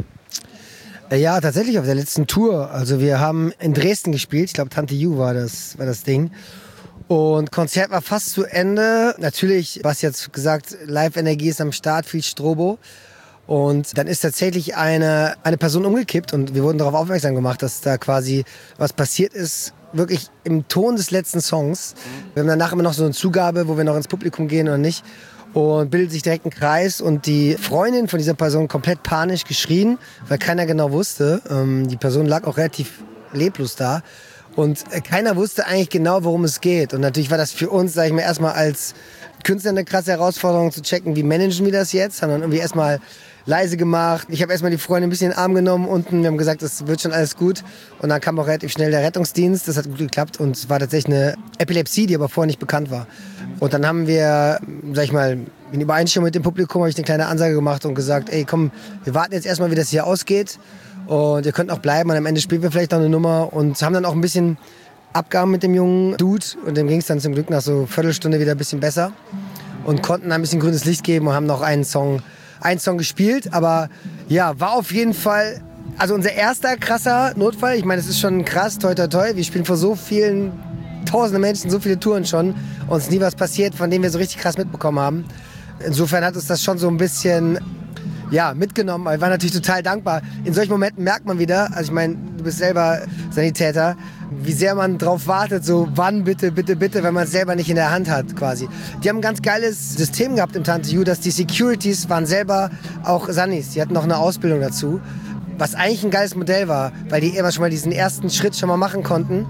Ja, tatsächlich auf der letzten Tour. Also wir haben in Dresden gespielt. Ich glaube, Tante Ju war das Ding. Und Konzert war fast zu Ende. Natürlich, was jetzt gesagt, Live-Energie ist am Start, viel Strobo. Und dann ist tatsächlich eine Person umgekippt und wir wurden darauf aufmerksam gemacht, dass da quasi was passiert ist, wirklich im Ton des letzten Songs. Wir haben danach immer noch so eine Zugabe, wo wir noch ins Publikum gehen oder nicht. Und bildet sich direkt ein Kreis und die Freundin von dieser Person komplett panisch geschrien, weil keiner genau wusste. Die Person lag auch relativ leblos da. Und keiner wusste eigentlich genau, worum es geht. Und natürlich war das für uns, sage ich mal, erstmal als Künstler eine krasse Herausforderung zu checken, wie managen wir das jetzt. Haben dann irgendwie erstmal leise gemacht. Ich habe erstmal die Freundin ein bisschen in den Arm genommen unten. Wir haben gesagt, das wird schon alles gut. Und dann kam auch relativ schnell der Rettungsdienst. Das hat gut geklappt. Und es war tatsächlich eine Epilepsie, die aber vorher nicht bekannt war. Und dann haben wir, sag ich mal, in Übereinstimmung mit dem Publikum habe ich eine kleine Ansage gemacht und gesagt, ey komm, wir warten jetzt erstmal, wie das hier ausgeht. Und ihr könnt auch bleiben. Und am Ende spielen wir vielleicht noch eine Nummer. Und haben dann auch ein bisschen Abgaben mit dem jungen Dude. Und dem ging es dann zum Glück nach so einer Viertelstunde wieder ein bisschen besser. Und konnten ein bisschen grünes Licht geben und haben noch einen Song gespielt, aber ja, war auf jeden Fall, also unser erster krasser Notfall. Ich meine, es ist schon krass, toi toi toi. Wir spielen vor so vielen tausenden Menschen, so viele Touren schon. Uns nie was passiert, von dem wir so richtig krass mitbekommen haben. Insofern hat uns das schon so ein bisschen mitgenommen. Wir waren natürlich total dankbar. In solchen Momenten merkt man wieder, also ich meine, du bist selber Sanitäter, wie sehr man drauf wartet, so wann bitte, wenn man es selber nicht in der Hand hat quasi. Die haben ein ganz geiles System gehabt im Tante Ju, dass die Securities waren selber auch Sannis. Die hatten noch eine Ausbildung dazu, was eigentlich ein geiles Modell war, weil die immer schon mal diesen ersten Schritt schon mal machen konnten.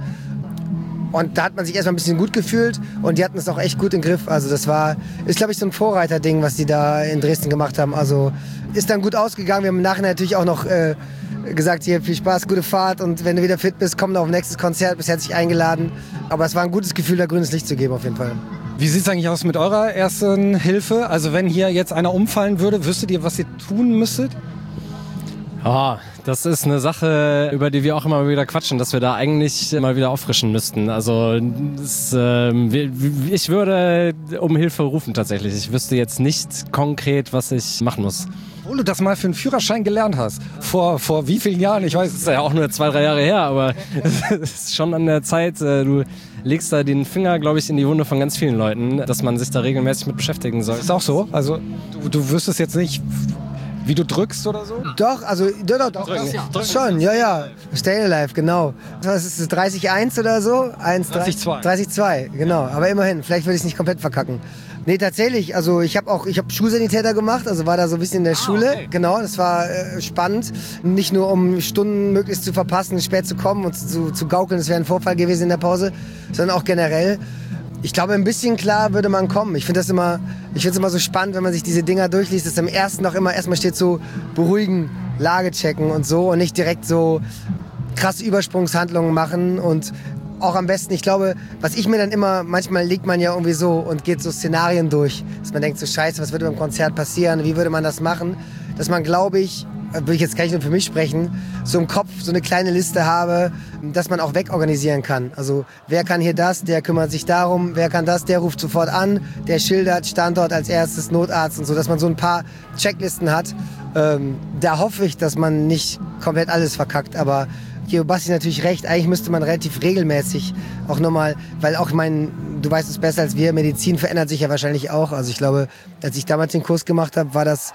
Und da hat man sich erstmal ein bisschen gut gefühlt und die hatten es auch echt gut im Griff. Also das ist glaube ich so ein Vorreiterding, was die da in Dresden gemacht haben. Also ist dann gut ausgegangen. Wir haben im Nachhinein natürlich auch noch gesagt, hier viel Spaß, gute Fahrt und wenn du wieder fit bist, komm noch auf nächstes Konzert, bist herzlich eingeladen. Aber es war ein gutes Gefühl, da grünes Licht zu geben auf jeden Fall. Wie sieht es eigentlich aus mit eurer ersten Hilfe? Also wenn hier jetzt einer umfallen würde, wüsstet ihr, was ihr tun müsstet? Oh, das ist eine Sache, über die wir auch immer wieder quatschen, dass wir da eigentlich mal wieder auffrischen müssten. Also ich würde um Hilfe rufen tatsächlich. Ich wüsste jetzt nicht konkret, was ich machen muss. Obwohl du das mal für einen Führerschein gelernt hast. Vor wie vielen Jahren? Ich weiß, es ist ja auch nur 2-3 Jahre her, aber es ist schon an der Zeit. Du legst da den Finger, glaube ich, in die Wunde von ganz vielen Leuten, dass man sich da regelmäßig mit beschäftigen soll. Ist auch so? Also du wüsstest jetzt nicht, Wie du drückst oder so? Doch, also doch. Schon, ja. Stay Alive, genau. Was ist das, 30-1 oder so? 30-2. 30-2, genau. Aber immerhin, vielleicht würde ich es nicht komplett verkacken. Nee, tatsächlich, also ich habe Schulsanitäter gemacht, also war da so ein bisschen in der Schule. Okay. Genau, das war spannend. Nicht nur um Stunden möglichst zu verpassen, spät zu kommen und zu gaukeln, es wäre ein Vorfall gewesen in der Pause, sondern auch generell. Ich glaube, ein bisschen klar würde man kommen. Ich finde es immer so spannend, wenn man sich diese Dinger durchliest, dass am ersten auch immer erstmal steht so beruhigen, Lage checken und so und nicht direkt so krasse Übersprungshandlungen machen und auch am besten, ich glaube, was ich mir dann immer, manchmal liegt man ja irgendwie so und geht so Szenarien durch, dass man denkt so scheiße, was würde beim Konzert passieren, wie würde man das machen, dass man, glaube ich, will ich jetzt gar nicht nur für mich sprechen, so im Kopf so eine kleine Liste habe, dass man auch wegorganisieren kann. Also wer kann hier das, der kümmert sich darum, wer kann das, der ruft sofort an, der schildert Standort als erstes, Notarzt und so, dass man so ein paar Checklisten hat. Da hoffe ich, dass man nicht komplett alles verkackt, aber hier Basti natürlich recht, eigentlich müsste man relativ regelmäßig auch nochmal, weil auch du weißt es besser als wir, Medizin verändert sich ja wahrscheinlich auch. Also ich glaube, als ich damals den Kurs gemacht habe, war das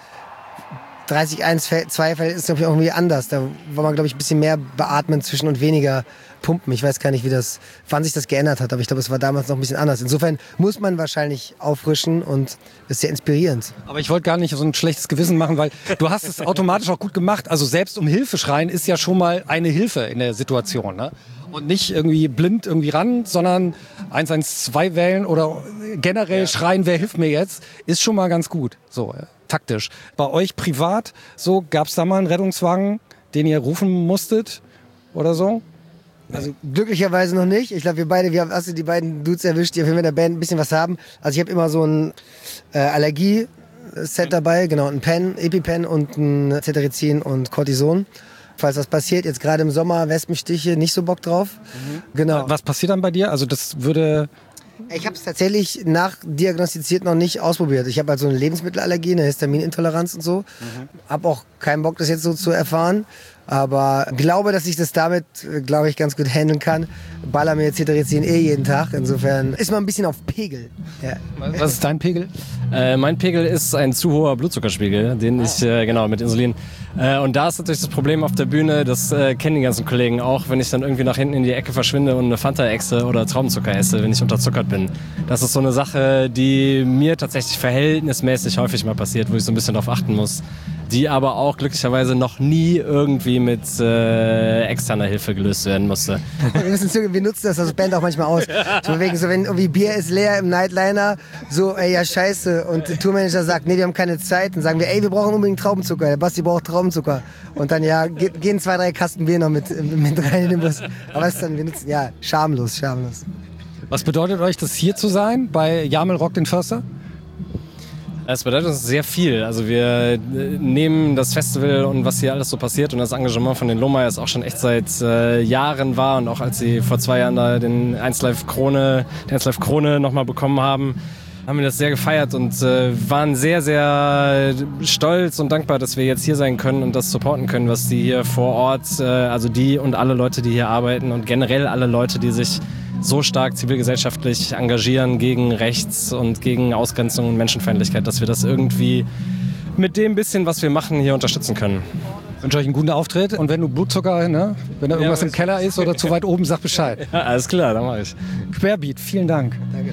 30-1-2-Feld ist, glaube ich, auch irgendwie anders. Da war man, glaube ich, ein bisschen mehr beatmen zwischen und weniger pumpen. Ich weiß gar nicht, wann sich das geändert hat, aber ich glaube, es war damals noch ein bisschen anders. Insofern muss man wahrscheinlich auffrischen und ist sehr inspirierend. Aber ich wollte gar nicht so ein schlechtes Gewissen machen, weil du hast es automatisch auch gut gemacht. Also selbst um Hilfe schreien ist ja schon mal eine Hilfe in der Situation, ne? Und nicht irgendwie blind irgendwie ran, sondern 112 wählen oder generell schreien, wer hilft mir jetzt, ist schon mal ganz gut. So, taktisch. Bei euch privat, so gab es da mal einen Rettungswagen, den ihr rufen musstet oder so? Also glücklicherweise noch nicht. Ich glaube, hast du die beiden Dudes erwischt, die auf jeden Fall in der Band ein bisschen was haben. Also ich habe immer so ein Allergie-Set dabei, genau, ein Pen, EpiPen und ein Cetirizin und Cortison. Falls was passiert, jetzt gerade im Sommer, Wespenstiche, nicht so Bock drauf. Genau. Was passiert dann bei dir? Also das würde... Ich habe es tatsächlich nachdiagnostiziert noch nicht ausprobiert. Ich habe halt so eine Lebensmittelallergie, eine Histaminintoleranz und so. Habe auch keinen Bock, das jetzt so zu erfahren. Aber glaube, dass ich das damit, glaube ich, ganz gut handeln kann. Baller mir Cetirizin jeden Tag. Insofern ist man ein bisschen auf Pegel. Ja. Was ist dein Pegel? Mein Pegel ist ein zu hoher Blutzuckerspiegel, den ich, mit Insulin. Und da ist natürlich das Problem auf der Bühne, das kennen die ganzen Kollegen auch, wenn ich dann irgendwie nach hinten in die Ecke verschwinde und eine Fanta esse oder Traubenzucker esse, wenn ich unterzuckert bin. Das ist so eine Sache, die mir tatsächlich verhältnismäßig häufig mal passiert, wo ich so ein bisschen drauf achten muss. Die aber auch glücklicherweise noch nie irgendwie mit externer Hilfe gelöst werden musste. Wir nutzen das als Band auch manchmal aus. So wegen, so wenn irgendwie Bier ist leer im Nightliner, so, ey, ja scheiße. Und der Tourmanager sagt, nee, wir haben keine Zeit. Dann sagen wir, ey, wir brauchen unbedingt Traubenzucker. Der Basti braucht Traubenzucker. Und dann, ja, gehen 2, 3 Kasten Bier noch mit rein in den Bus. Aber es ist dann, wir nutzen, ja, schamlos. Was bedeutet euch das, hier zu sein, bei Jamel Rock den Förster? Es bedeutet uns sehr viel. Also wir nehmen das Festival und was hier alles so passiert und das Engagement von den Lohmeyers auch schon echt seit Jahren war. Und auch als sie vor 2 Jahren da den 1Live Krone nochmal bekommen haben wir das sehr gefeiert und waren sehr, sehr stolz und dankbar, dass wir jetzt hier sein können und das supporten können, was die hier vor Ort, also die und alle Leute, die hier arbeiten und generell alle Leute, die sich so stark zivilgesellschaftlich engagieren gegen Rechts und gegen Ausgrenzung und Menschenfeindlichkeit, dass wir das irgendwie mit dem bisschen, was wir machen, hier unterstützen können. Ich wünsche euch einen guten Auftritt und wenn du Blutzucker, ne, wenn da irgendwas im Keller ist oder zu weit oben, sag Bescheid. Ja, alles klar, dann mach ich. Querbeat, vielen Dank. Danke.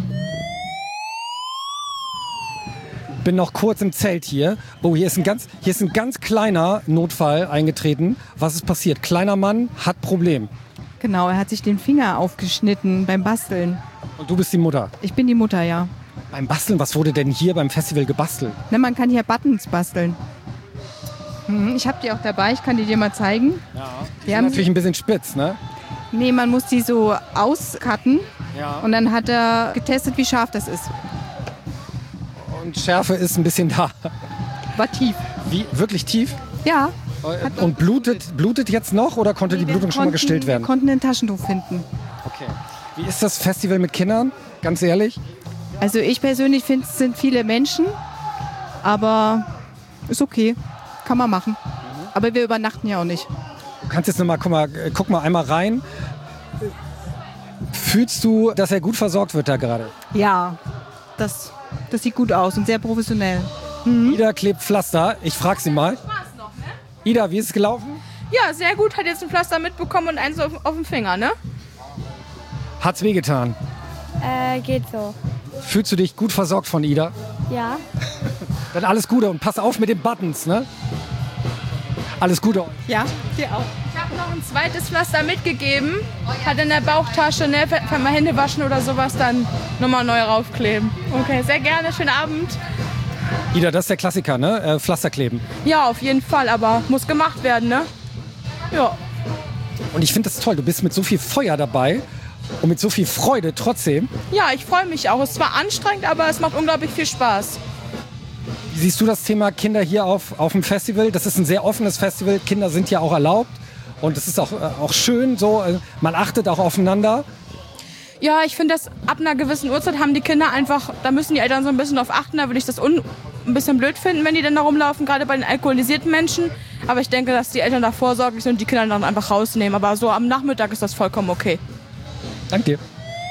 Bin noch kurz im Zelt hier. Oh, hier ist ein ganz kleiner Notfall eingetreten. Was ist passiert? Kleiner Mann hat Problem. Genau, er hat sich den Finger aufgeschnitten beim Basteln. Und du bist die Mutter? Ich bin die Mutter, ja. Beim Basteln? Was wurde denn hier beim Festival gebastelt? Na, man kann hier Buttons basteln. Ich habe die auch dabei, ich kann die dir mal zeigen. Ja, die sind natürlich ein bisschen spitz, ne? Nee, man muss die so auscutten. Ja. Und dann hat er getestet, wie scharf das ist. Und Schärfe ist ein bisschen da. War tief. Wie? Wirklich tief? Ja. Und blutet jetzt noch oder konnte die Blutung schon mal gestillt werden? Wir konnten ein Taschentuch finden. Okay. Wie ist das Festival mit Kindern? Ganz ehrlich? Also ich persönlich finde, es sind viele Menschen, aber ist okay. Kann man machen. Aber wir übernachten ja auch nicht. Du kannst jetzt nochmal, guck mal einmal rein. Fühlst du, dass er gut versorgt wird da gerade? Ja, das sieht gut aus und sehr professionell. Ida klebt Pflaster. Ich frage sie mal. Ida, wie ist es gelaufen? Ja, sehr gut. Hat jetzt ein Pflaster mitbekommen und eins auf dem Finger, ne? Hat's wehgetan? Geht so. Fühlst du dich gut versorgt von Ida? Ja. Dann alles Gute und pass auf mit den Buttons, ne? Alles Gute euch. Ja, dir auch. Ich habe noch ein zweites Pflaster mitgegeben. Hat in der Bauchtasche, ne? Wenn wir Hände waschen oder sowas, dann nochmal neu raufkleben. Okay, sehr gerne. Schönen Abend. Ida, das ist der Klassiker, ne? Pflaster kleben. Ja, auf jeden Fall, aber muss gemacht werden, ne? Ja. Und ich finde das toll. Du bist mit so viel Feuer dabei und mit so viel Freude trotzdem. Ja, ich freue mich auch. Es ist zwar anstrengend, aber es macht unglaublich viel Spaß. Wie siehst du das Thema Kinder hier auf dem Festival? Das ist ein sehr offenes Festival. Kinder sind ja auch erlaubt. Und es ist auch schön so. Man achtet auch aufeinander. Ja, ich finde, dass ab einer gewissen Uhrzeit haben die Kinder einfach, da müssen die Eltern so ein bisschen drauf achten. Da würde ich das ein bisschen blöd finden, wenn die dann da rumlaufen, gerade bei den alkoholisierten Menschen. Aber ich denke, dass die Eltern da vorsorglich sind und die Kinder dann einfach rausnehmen. Aber so am Nachmittag ist das vollkommen okay. Danke dir.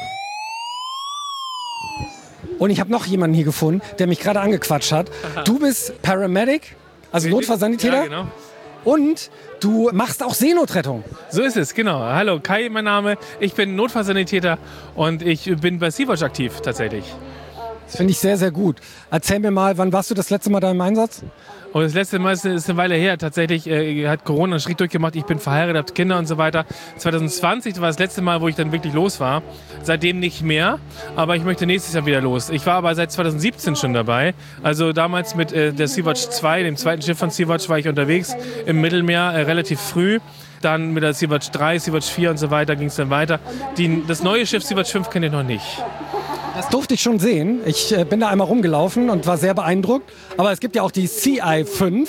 Und ich habe noch jemanden hier gefunden, der mich gerade angequatscht hat. Du bist Paramedic, also Notfallsanitäter. Ja, genau. Und du machst auch Seenotrettung. So ist es, genau. Hallo, Kai, mein Name. Ich bin Notfallsanitäter und ich bin bei Sea-Watch aktiv tatsächlich. Das finde ich sehr, sehr gut. Erzähl mir mal, wann warst du das letzte Mal da im Einsatz? Und das letzte Mal ist eine Weile her. Tatsächlich hat Corona einen Schritt durchgemacht. Ich bin verheiratet, habe Kinder und so weiter. 2020 war das letzte Mal, wo ich dann wirklich los war. Seitdem nicht mehr, aber ich möchte nächstes Jahr wieder los. Ich war aber seit 2017 schon dabei. Also damals mit der Sea-Watch 2, dem zweiten Schiff von Sea-Watch, war ich unterwegs im Mittelmeer relativ früh. Dann mit der Sea-Watch 3, Sea-Watch 4 und so weiter ging es dann weiter. Das neue Schiff Sea-Watch 5 kenne ich noch nicht. Das durfte ich schon sehen. Ich bin da einmal rumgelaufen und war sehr beeindruckt. Aber es gibt ja auch die CI5.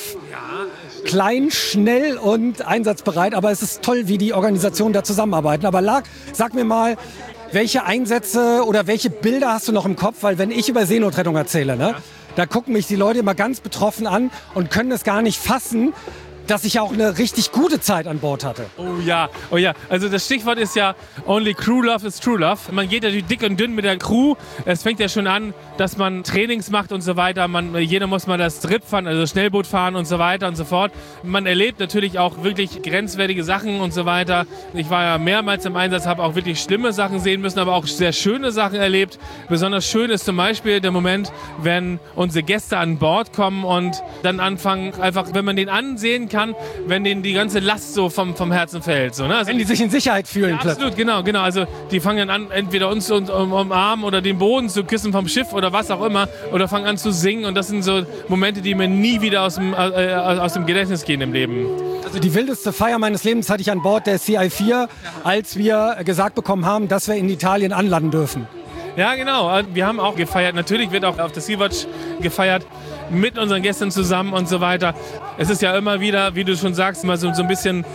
Klein, schnell und einsatzbereit. Aber es ist toll, wie die Organisationen da zusammenarbeiten. Aber sag mir mal, welche Einsätze oder welche Bilder hast du noch im Kopf? Weil wenn ich über Seenotrettung erzähle, ne, da gucken mich die Leute immer ganz betroffen an und können es gar nicht fassen, dass ich auch eine richtig gute Zeit an Bord hatte. Oh ja. Also das Stichwort ist ja only crew love is true love. Man geht ja dick und dünn mit der Crew. Es fängt ja schon an, dass man Trainings macht und so weiter. Jeder muss mal das Trip fahren, also Schnellboot fahren und so weiter und so fort. Man erlebt natürlich auch wirklich grenzwertige Sachen und so weiter. Ich war ja mehrmals im Einsatz, habe auch wirklich schlimme Sachen sehen müssen, aber auch sehr schöne Sachen erlebt. Besonders schön ist zum Beispiel der Moment, wenn unsere Gäste an Bord kommen und dann anfangen, einfach, wenn man den ansehen kann, wenn denen die ganze Last so vom Herzen fällt. So, ne? Also wenn die sich in Sicherheit fühlen. Ja, absolut, genau. Also die fangen dann an, entweder uns umarmen oder den Boden zu küssen vom Schiff oder was auch immer oder fangen an zu singen. Und das sind so Momente, die mir nie wieder aus dem Gedächtnis gehen im Leben. Also die wildeste Feier meines Lebens hatte ich an Bord der CI4, als wir gesagt bekommen haben, dass wir in Italien anlanden dürfen. Ja, genau. Wir haben auch gefeiert. Natürlich wird auch auf der Sea-Watch gefeiert. Mit unseren Gästen zusammen und so weiter. Es ist ja immer wieder, wie du schon sagst, mal so ein bisschen,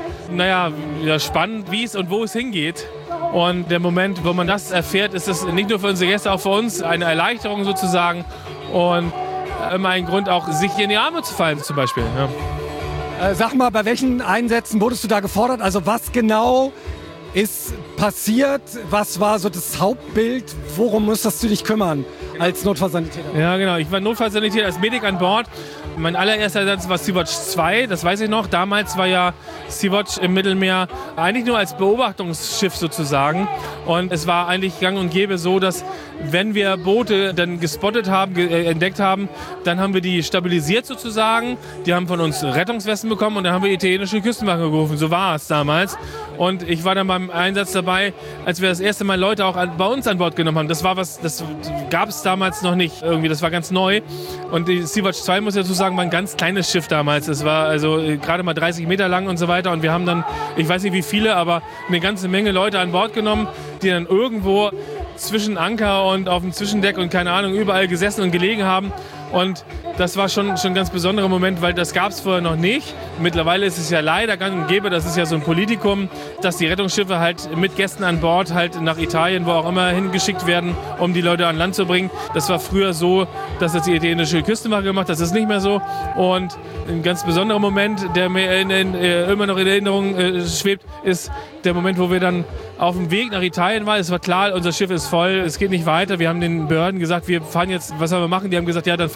spannend, wie es und wo es hingeht. Und der Moment, wo man das erfährt, ist es nicht nur für unsere Gäste, auch für uns eine Erleichterung sozusagen. Und immer ein Grund auch, sich in die Arme zu fallen zum Beispiel. Ja. Sag mal, bei welchen Einsätzen wurdest du da gefordert? Also was genau ist passiert? Was war so das Hauptbild? Worum musstest du dich kümmern als Notfallsanitäter? Ja, genau. Ich war Notfallsanitäter als Medic an Bord. Mein allererster Einsatz war Sea-Watch 2, das weiß ich noch. Damals war ja Sea-Watch im Mittelmeer eigentlich nur als Beobachtungsschiff sozusagen. Und es war eigentlich gang und gäbe so, dass wenn wir Boote dann gespottet haben, entdeckt haben, dann haben wir die stabilisiert sozusagen. Die haben von uns Rettungswesten bekommen und dann haben wir italienische Küstenwache gerufen. So war es damals. Und ich war dann beim Einsatz dabei, als wir das erste Mal Leute auch bei uns an Bord genommen haben. Das gab es damals noch nicht irgendwie. Das war ganz neu. Und die Sea-Watch 2, muss ich dazu sagen, war ein ganz kleines Schiff damals. Es war also gerade mal 30 Meter lang und so weiter. Und wir haben dann, ich weiß nicht wie viele, aber eine ganze Menge Leute an Bord genommen, die dann irgendwo zwischen Anker und auf dem Zwischendeck und keine Ahnung, überall gesessen und gelegen haben. Und das war schon ein ganz besonderer Moment, weil das gab es vorher noch nicht. Mittlerweile ist es ja leider gang und gäbe, das ist ja so ein Politikum, dass die Rettungsschiffe halt mit Gästen an Bord halt nach Italien, wo auch immer, hingeschickt werden, um die Leute an Land zu bringen. Das war früher so, dass das die italienische Küstenwache gemacht hat. Das ist nicht mehr so. Und ein ganz besonderer Moment, der mir immer noch in Erinnerung schwebt, ist der Moment, wo wir dann auf dem Weg nach Italien waren. Es war klar, unser Schiff ist voll, es geht nicht weiter. Wir haben den Behörden gesagt, wir fahren jetzt, was sollen wir machen? Die haben gesagt, ja, dann fahren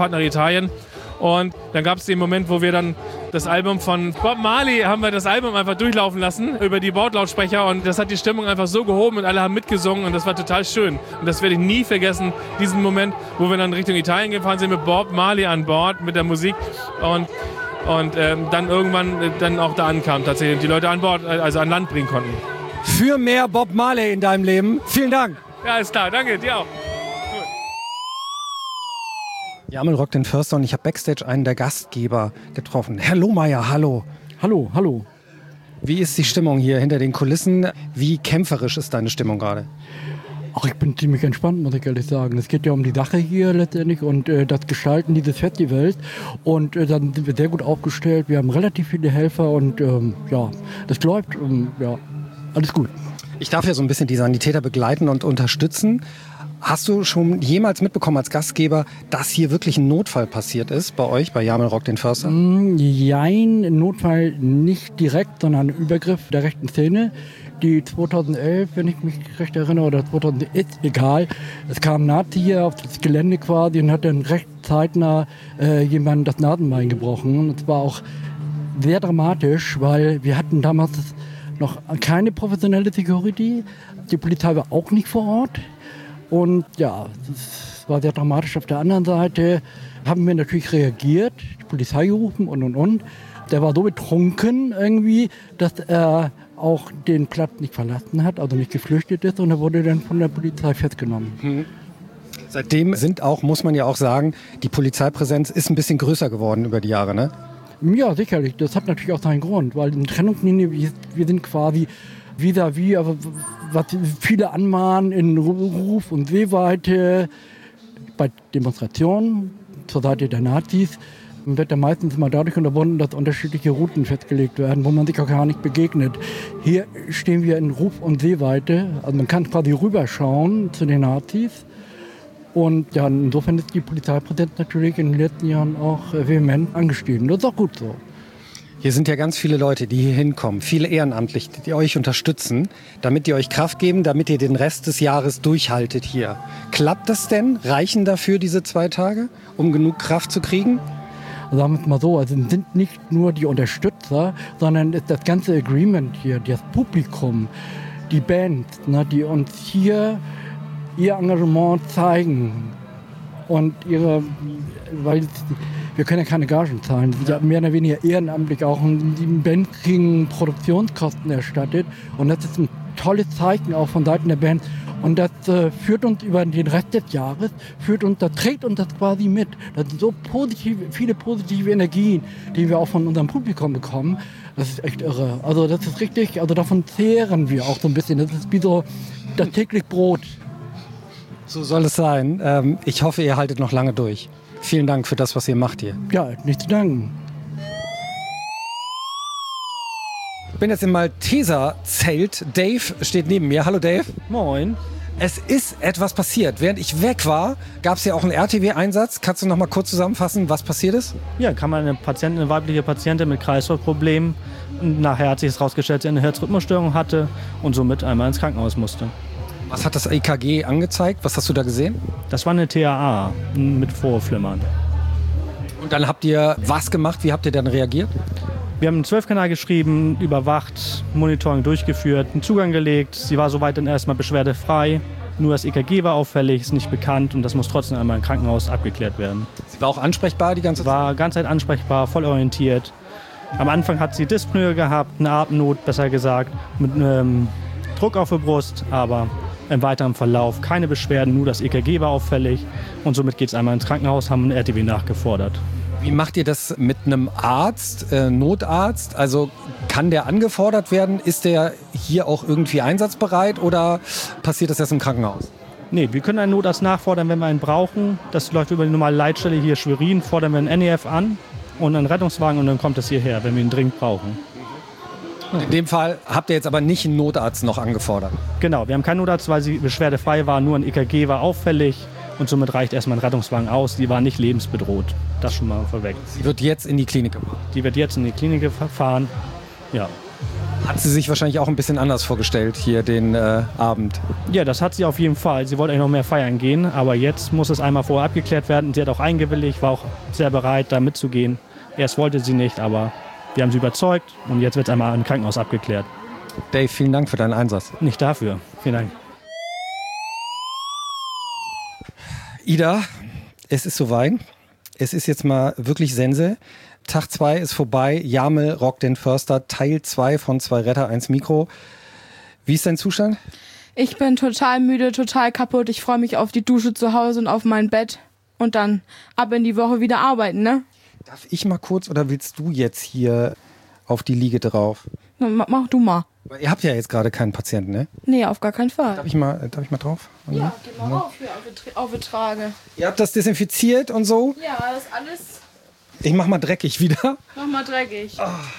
Fahrt nach Italien. Und dann gab es den Moment, wo wir dann das Album von Bob Marley, haben wir das Album einfach durchlaufen lassen über die Bordlautsprecher und das hat die Stimmung einfach so gehoben und alle haben mitgesungen und das war total schön. Und das werde ich nie vergessen, diesen Moment, wo wir dann Richtung Italien gefahren sind mit Bob Marley an Bord, mit der Musik und dann irgendwann dann auch da ankam tatsächlich und die Leute an Bord, also an Land bringen konnten. Für mehr Bob Marley in deinem Leben. Vielen Dank. Ja, ist klar. Danke, dir auch. Jamel rockt den Förster und ich habe Backstage einen der Gastgeber getroffen. Herr Lohmeier, hallo. Hallo, hallo. Wie ist die Stimmung hier hinter den Kulissen? Wie kämpferisch ist deine Stimmung gerade? Ach, ich bin ziemlich entspannt, muss ich ehrlich sagen. Es geht ja um die Sache hier letztendlich und das Gestalten dieses Festivals. Und dann sind wir sehr gut aufgestellt. Wir haben relativ viele Helfer und ja, das läuft. Ja, alles gut. Ich darf ja so ein bisschen die Sanitäter begleiten und unterstützen. Hast du schon jemals mitbekommen als Gastgeber, dass hier wirklich ein Notfall passiert ist bei euch, bei Jamel rockt den Förster? Jein, Notfall nicht direkt, sondern ein Übergriff der rechten Szene. Die 2011, wenn ich mich recht erinnere, oder 2000, ist egal. Es kam ein Nazi hier auf das Gelände quasi und hat dann recht zeitnah jemandem das Nasenbein gebrochen. Und es war auch sehr dramatisch, weil wir hatten damals noch keine professionelle Security. Die Polizei war auch nicht vor Ort. Und ja, das war sehr dramatisch. Auf der anderen Seite haben wir natürlich reagiert, die Polizei gerufen und. Der war so betrunken irgendwie, dass er auch den Platz nicht verlassen hat, also nicht geflüchtet ist. Und er wurde dann von der Polizei festgenommen. Seitdem sind auch, muss man ja auch sagen, die Polizeipräsenz ist ein bisschen größer geworden über die Jahre, ne? Ja, sicherlich. Das hat natürlich auch seinen Grund, weil in Trennungslinie, wir sind quasi vis-à-vis, aber was viele anmahnen in Ruf und Sehweite bei Demonstrationen zur Seite der Nazis, wird ja meistens immer dadurch unterbunden, dass unterschiedliche Routen festgelegt werden, wo man sich auch gar nicht begegnet. Hier stehen wir in Ruf und Sehweite, also man kann quasi rüberschauen zu den Nazis. Und ja, insofern ist die Polizeipräsenz natürlich in den letzten Jahren auch vehement angestiegen. Das ist auch gut so. Hier sind ja ganz viele Leute, die hier hinkommen, viele Ehrenamtliche, die euch unterstützen, damit die euch Kraft geben, damit ihr den Rest des Jahres durchhaltet hier. Klappt das denn? Reichen dafür diese 2 Tage, um genug Kraft zu kriegen? Sagen wir es mal so, also es sind nicht nur die Unterstützer, sondern ist das ganze Agreement hier, das Publikum, die Bands, ne, die uns hier ihr Engagement zeigen und weil wir können ja keine Gagen zahlen, die sind ja mehr oder weniger ehrenamtlich auch und die Bands kriegen Produktionskosten erstattet und das ist ein tolles Zeichen auch von Seiten der Band und das führt uns über den Rest des Jahres, das trägt uns das quasi mit. Das sind so viele positive Energien, die wir auch von unserem Publikum bekommen. Das ist echt irre. Also das ist richtig, also davon zehren wir auch so ein bisschen. Das ist wie so das täglich Brot. So soll es sein. Ich hoffe, ihr haltet noch lange durch. Vielen Dank für das, was ihr macht hier. Ja, nicht zu danken. Ich bin jetzt im Malteser-Zelt. Dave steht neben mir. Hallo Dave. Moin. Es ist etwas passiert. Während ich weg war, gab es ja auch einen RTW-Einsatz. Kannst du noch mal kurz zusammenfassen, was passiert ist? Ja, kam eine weibliche Patientin mit Kreislaufproblemen. Nachher hat sich es herausgestellt, dass sie eine Herzrhythmusstörung hatte und somit einmal ins Krankenhaus musste. Was hat das EKG angezeigt? Was hast du da gesehen? Das war eine TAA mit Vorflimmern. Und dann habt ihr was gemacht? Wie habt ihr dann reagiert? Wir haben einen 12-Kanal geschrieben, überwacht, Monitoring durchgeführt, einen Zugang gelegt. Sie war soweit dann erstmal beschwerdefrei. Nur das EKG war auffällig, ist nicht bekannt und das muss trotzdem einmal im Krankenhaus abgeklärt werden. Sie war auch ansprechbar die ganze Zeit? War ganz Zeit ansprechbar, voll orientiert. Am Anfang hat sie Dyspnoe gehabt, eine Atemnot besser gesagt, mit Druck auf der Brust, aber im weiteren Verlauf keine Beschwerden, nur das EKG war auffällig und somit geht es einmal ins Krankenhaus, haben ein RTW nachgefordert. Wie macht ihr das mit einem Arzt, Notarzt? Also kann der angefordert werden? Ist der hier auch irgendwie einsatzbereit oder passiert das erst im Krankenhaus? Nee, wir können einen Notarzt nachfordern, wenn wir einen brauchen. Das läuft über die normale Leitstelle hier Schwerin, fordern wir einen NEF an und einen Rettungswagen und dann kommt es hierher, wenn wir ihn dringend brauchen. In dem Fall habt ihr jetzt aber nicht einen Notarzt noch angefordert? Genau, wir haben keinen Notarzt, weil sie beschwerdefrei war, nur ein EKG war auffällig und somit reicht erstmal ein Rettungswagen aus. Die war nicht lebensbedroht, das schon mal vorweg. Sie wird jetzt in die Klinik gefahren? Die wird jetzt in die Klinik gefahren, ja. Hat sie sich wahrscheinlich auch ein bisschen anders vorgestellt, hier den Abend. Ja, das hat sie auf jeden Fall. Sie wollte eigentlich noch mehr feiern gehen, aber jetzt muss es einmal vorher abgeklärt werden. Sie hat auch eingewilligt, war auch sehr bereit, da mitzugehen. Erst wollte sie nicht, aber wir haben sie überzeugt und jetzt wird es einmal im Krankenhaus abgeklärt. Dave, vielen Dank für deinen Einsatz. Nicht dafür. Vielen Dank. Ida, es ist soweit. Es ist jetzt mal wirklich Sense. Tag 2 ist vorbei. Jamel rockt den Förster. Teil 2 von 2 Retter, 1 Mikro. Wie ist dein Zustand? Ich bin total müde, total kaputt. Ich freue mich auf die Dusche zu Hause und auf mein Bett. Und dann ab in die Woche wieder arbeiten, ne? Darf ich mal kurz oder willst du jetzt hier auf die Liege drauf? Mach du mal. Ihr habt ja jetzt gerade keinen Patienten, ne? Nee, auf gar keinen Fall. Darf ich mal drauf? Ja, geh mal rauf hier auf die Trage. Ihr habt das desinfiziert und so? Ja, das ist alles. Ich mach mal dreckig wieder. Mach mal dreckig.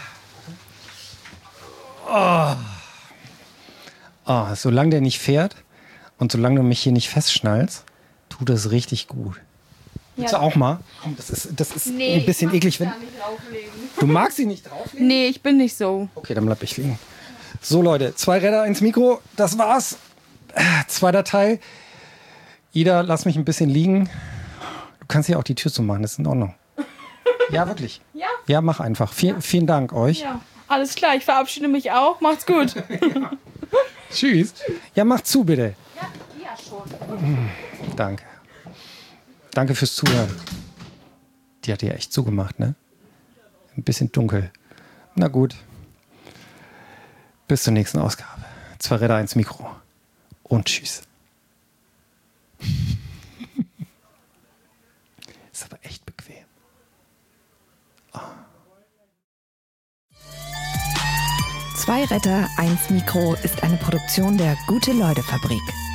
Solange der nicht fährt und solange du mich hier nicht festschnallst, tut das richtig gut. Willst du auch mal? Komm, das ist Nee, ein bisschen eklig, wenn. Du magst sie nicht drauflegen? Nee, ich bin nicht so. Okay, dann bleib ich liegen. So Leute, 2 Räder ins Mikro, das war's. 2. Teil. Ida, lass mich ein bisschen liegen. Du kannst hier auch die Tür zumachen, das ist in Ordnung. Ja, wirklich. Ja? Ja, mach einfach. Vielen Dank euch. Ja, alles klar, ich verabschiede mich auch. Macht's gut. Tschüss. Ja, mach zu bitte. Ja, schon. Danke. Danke fürs Zuhören. Die hat ja echt zugemacht, ne? Ein bisschen dunkel. Na gut. Bis zur nächsten Ausgabe. 2 Räder, 1 Mikro. Und tschüss. Ist aber echt bequem. Oh. 2 Retter, 1 Mikro ist eine Produktion der Gute-Leute-Fabrik.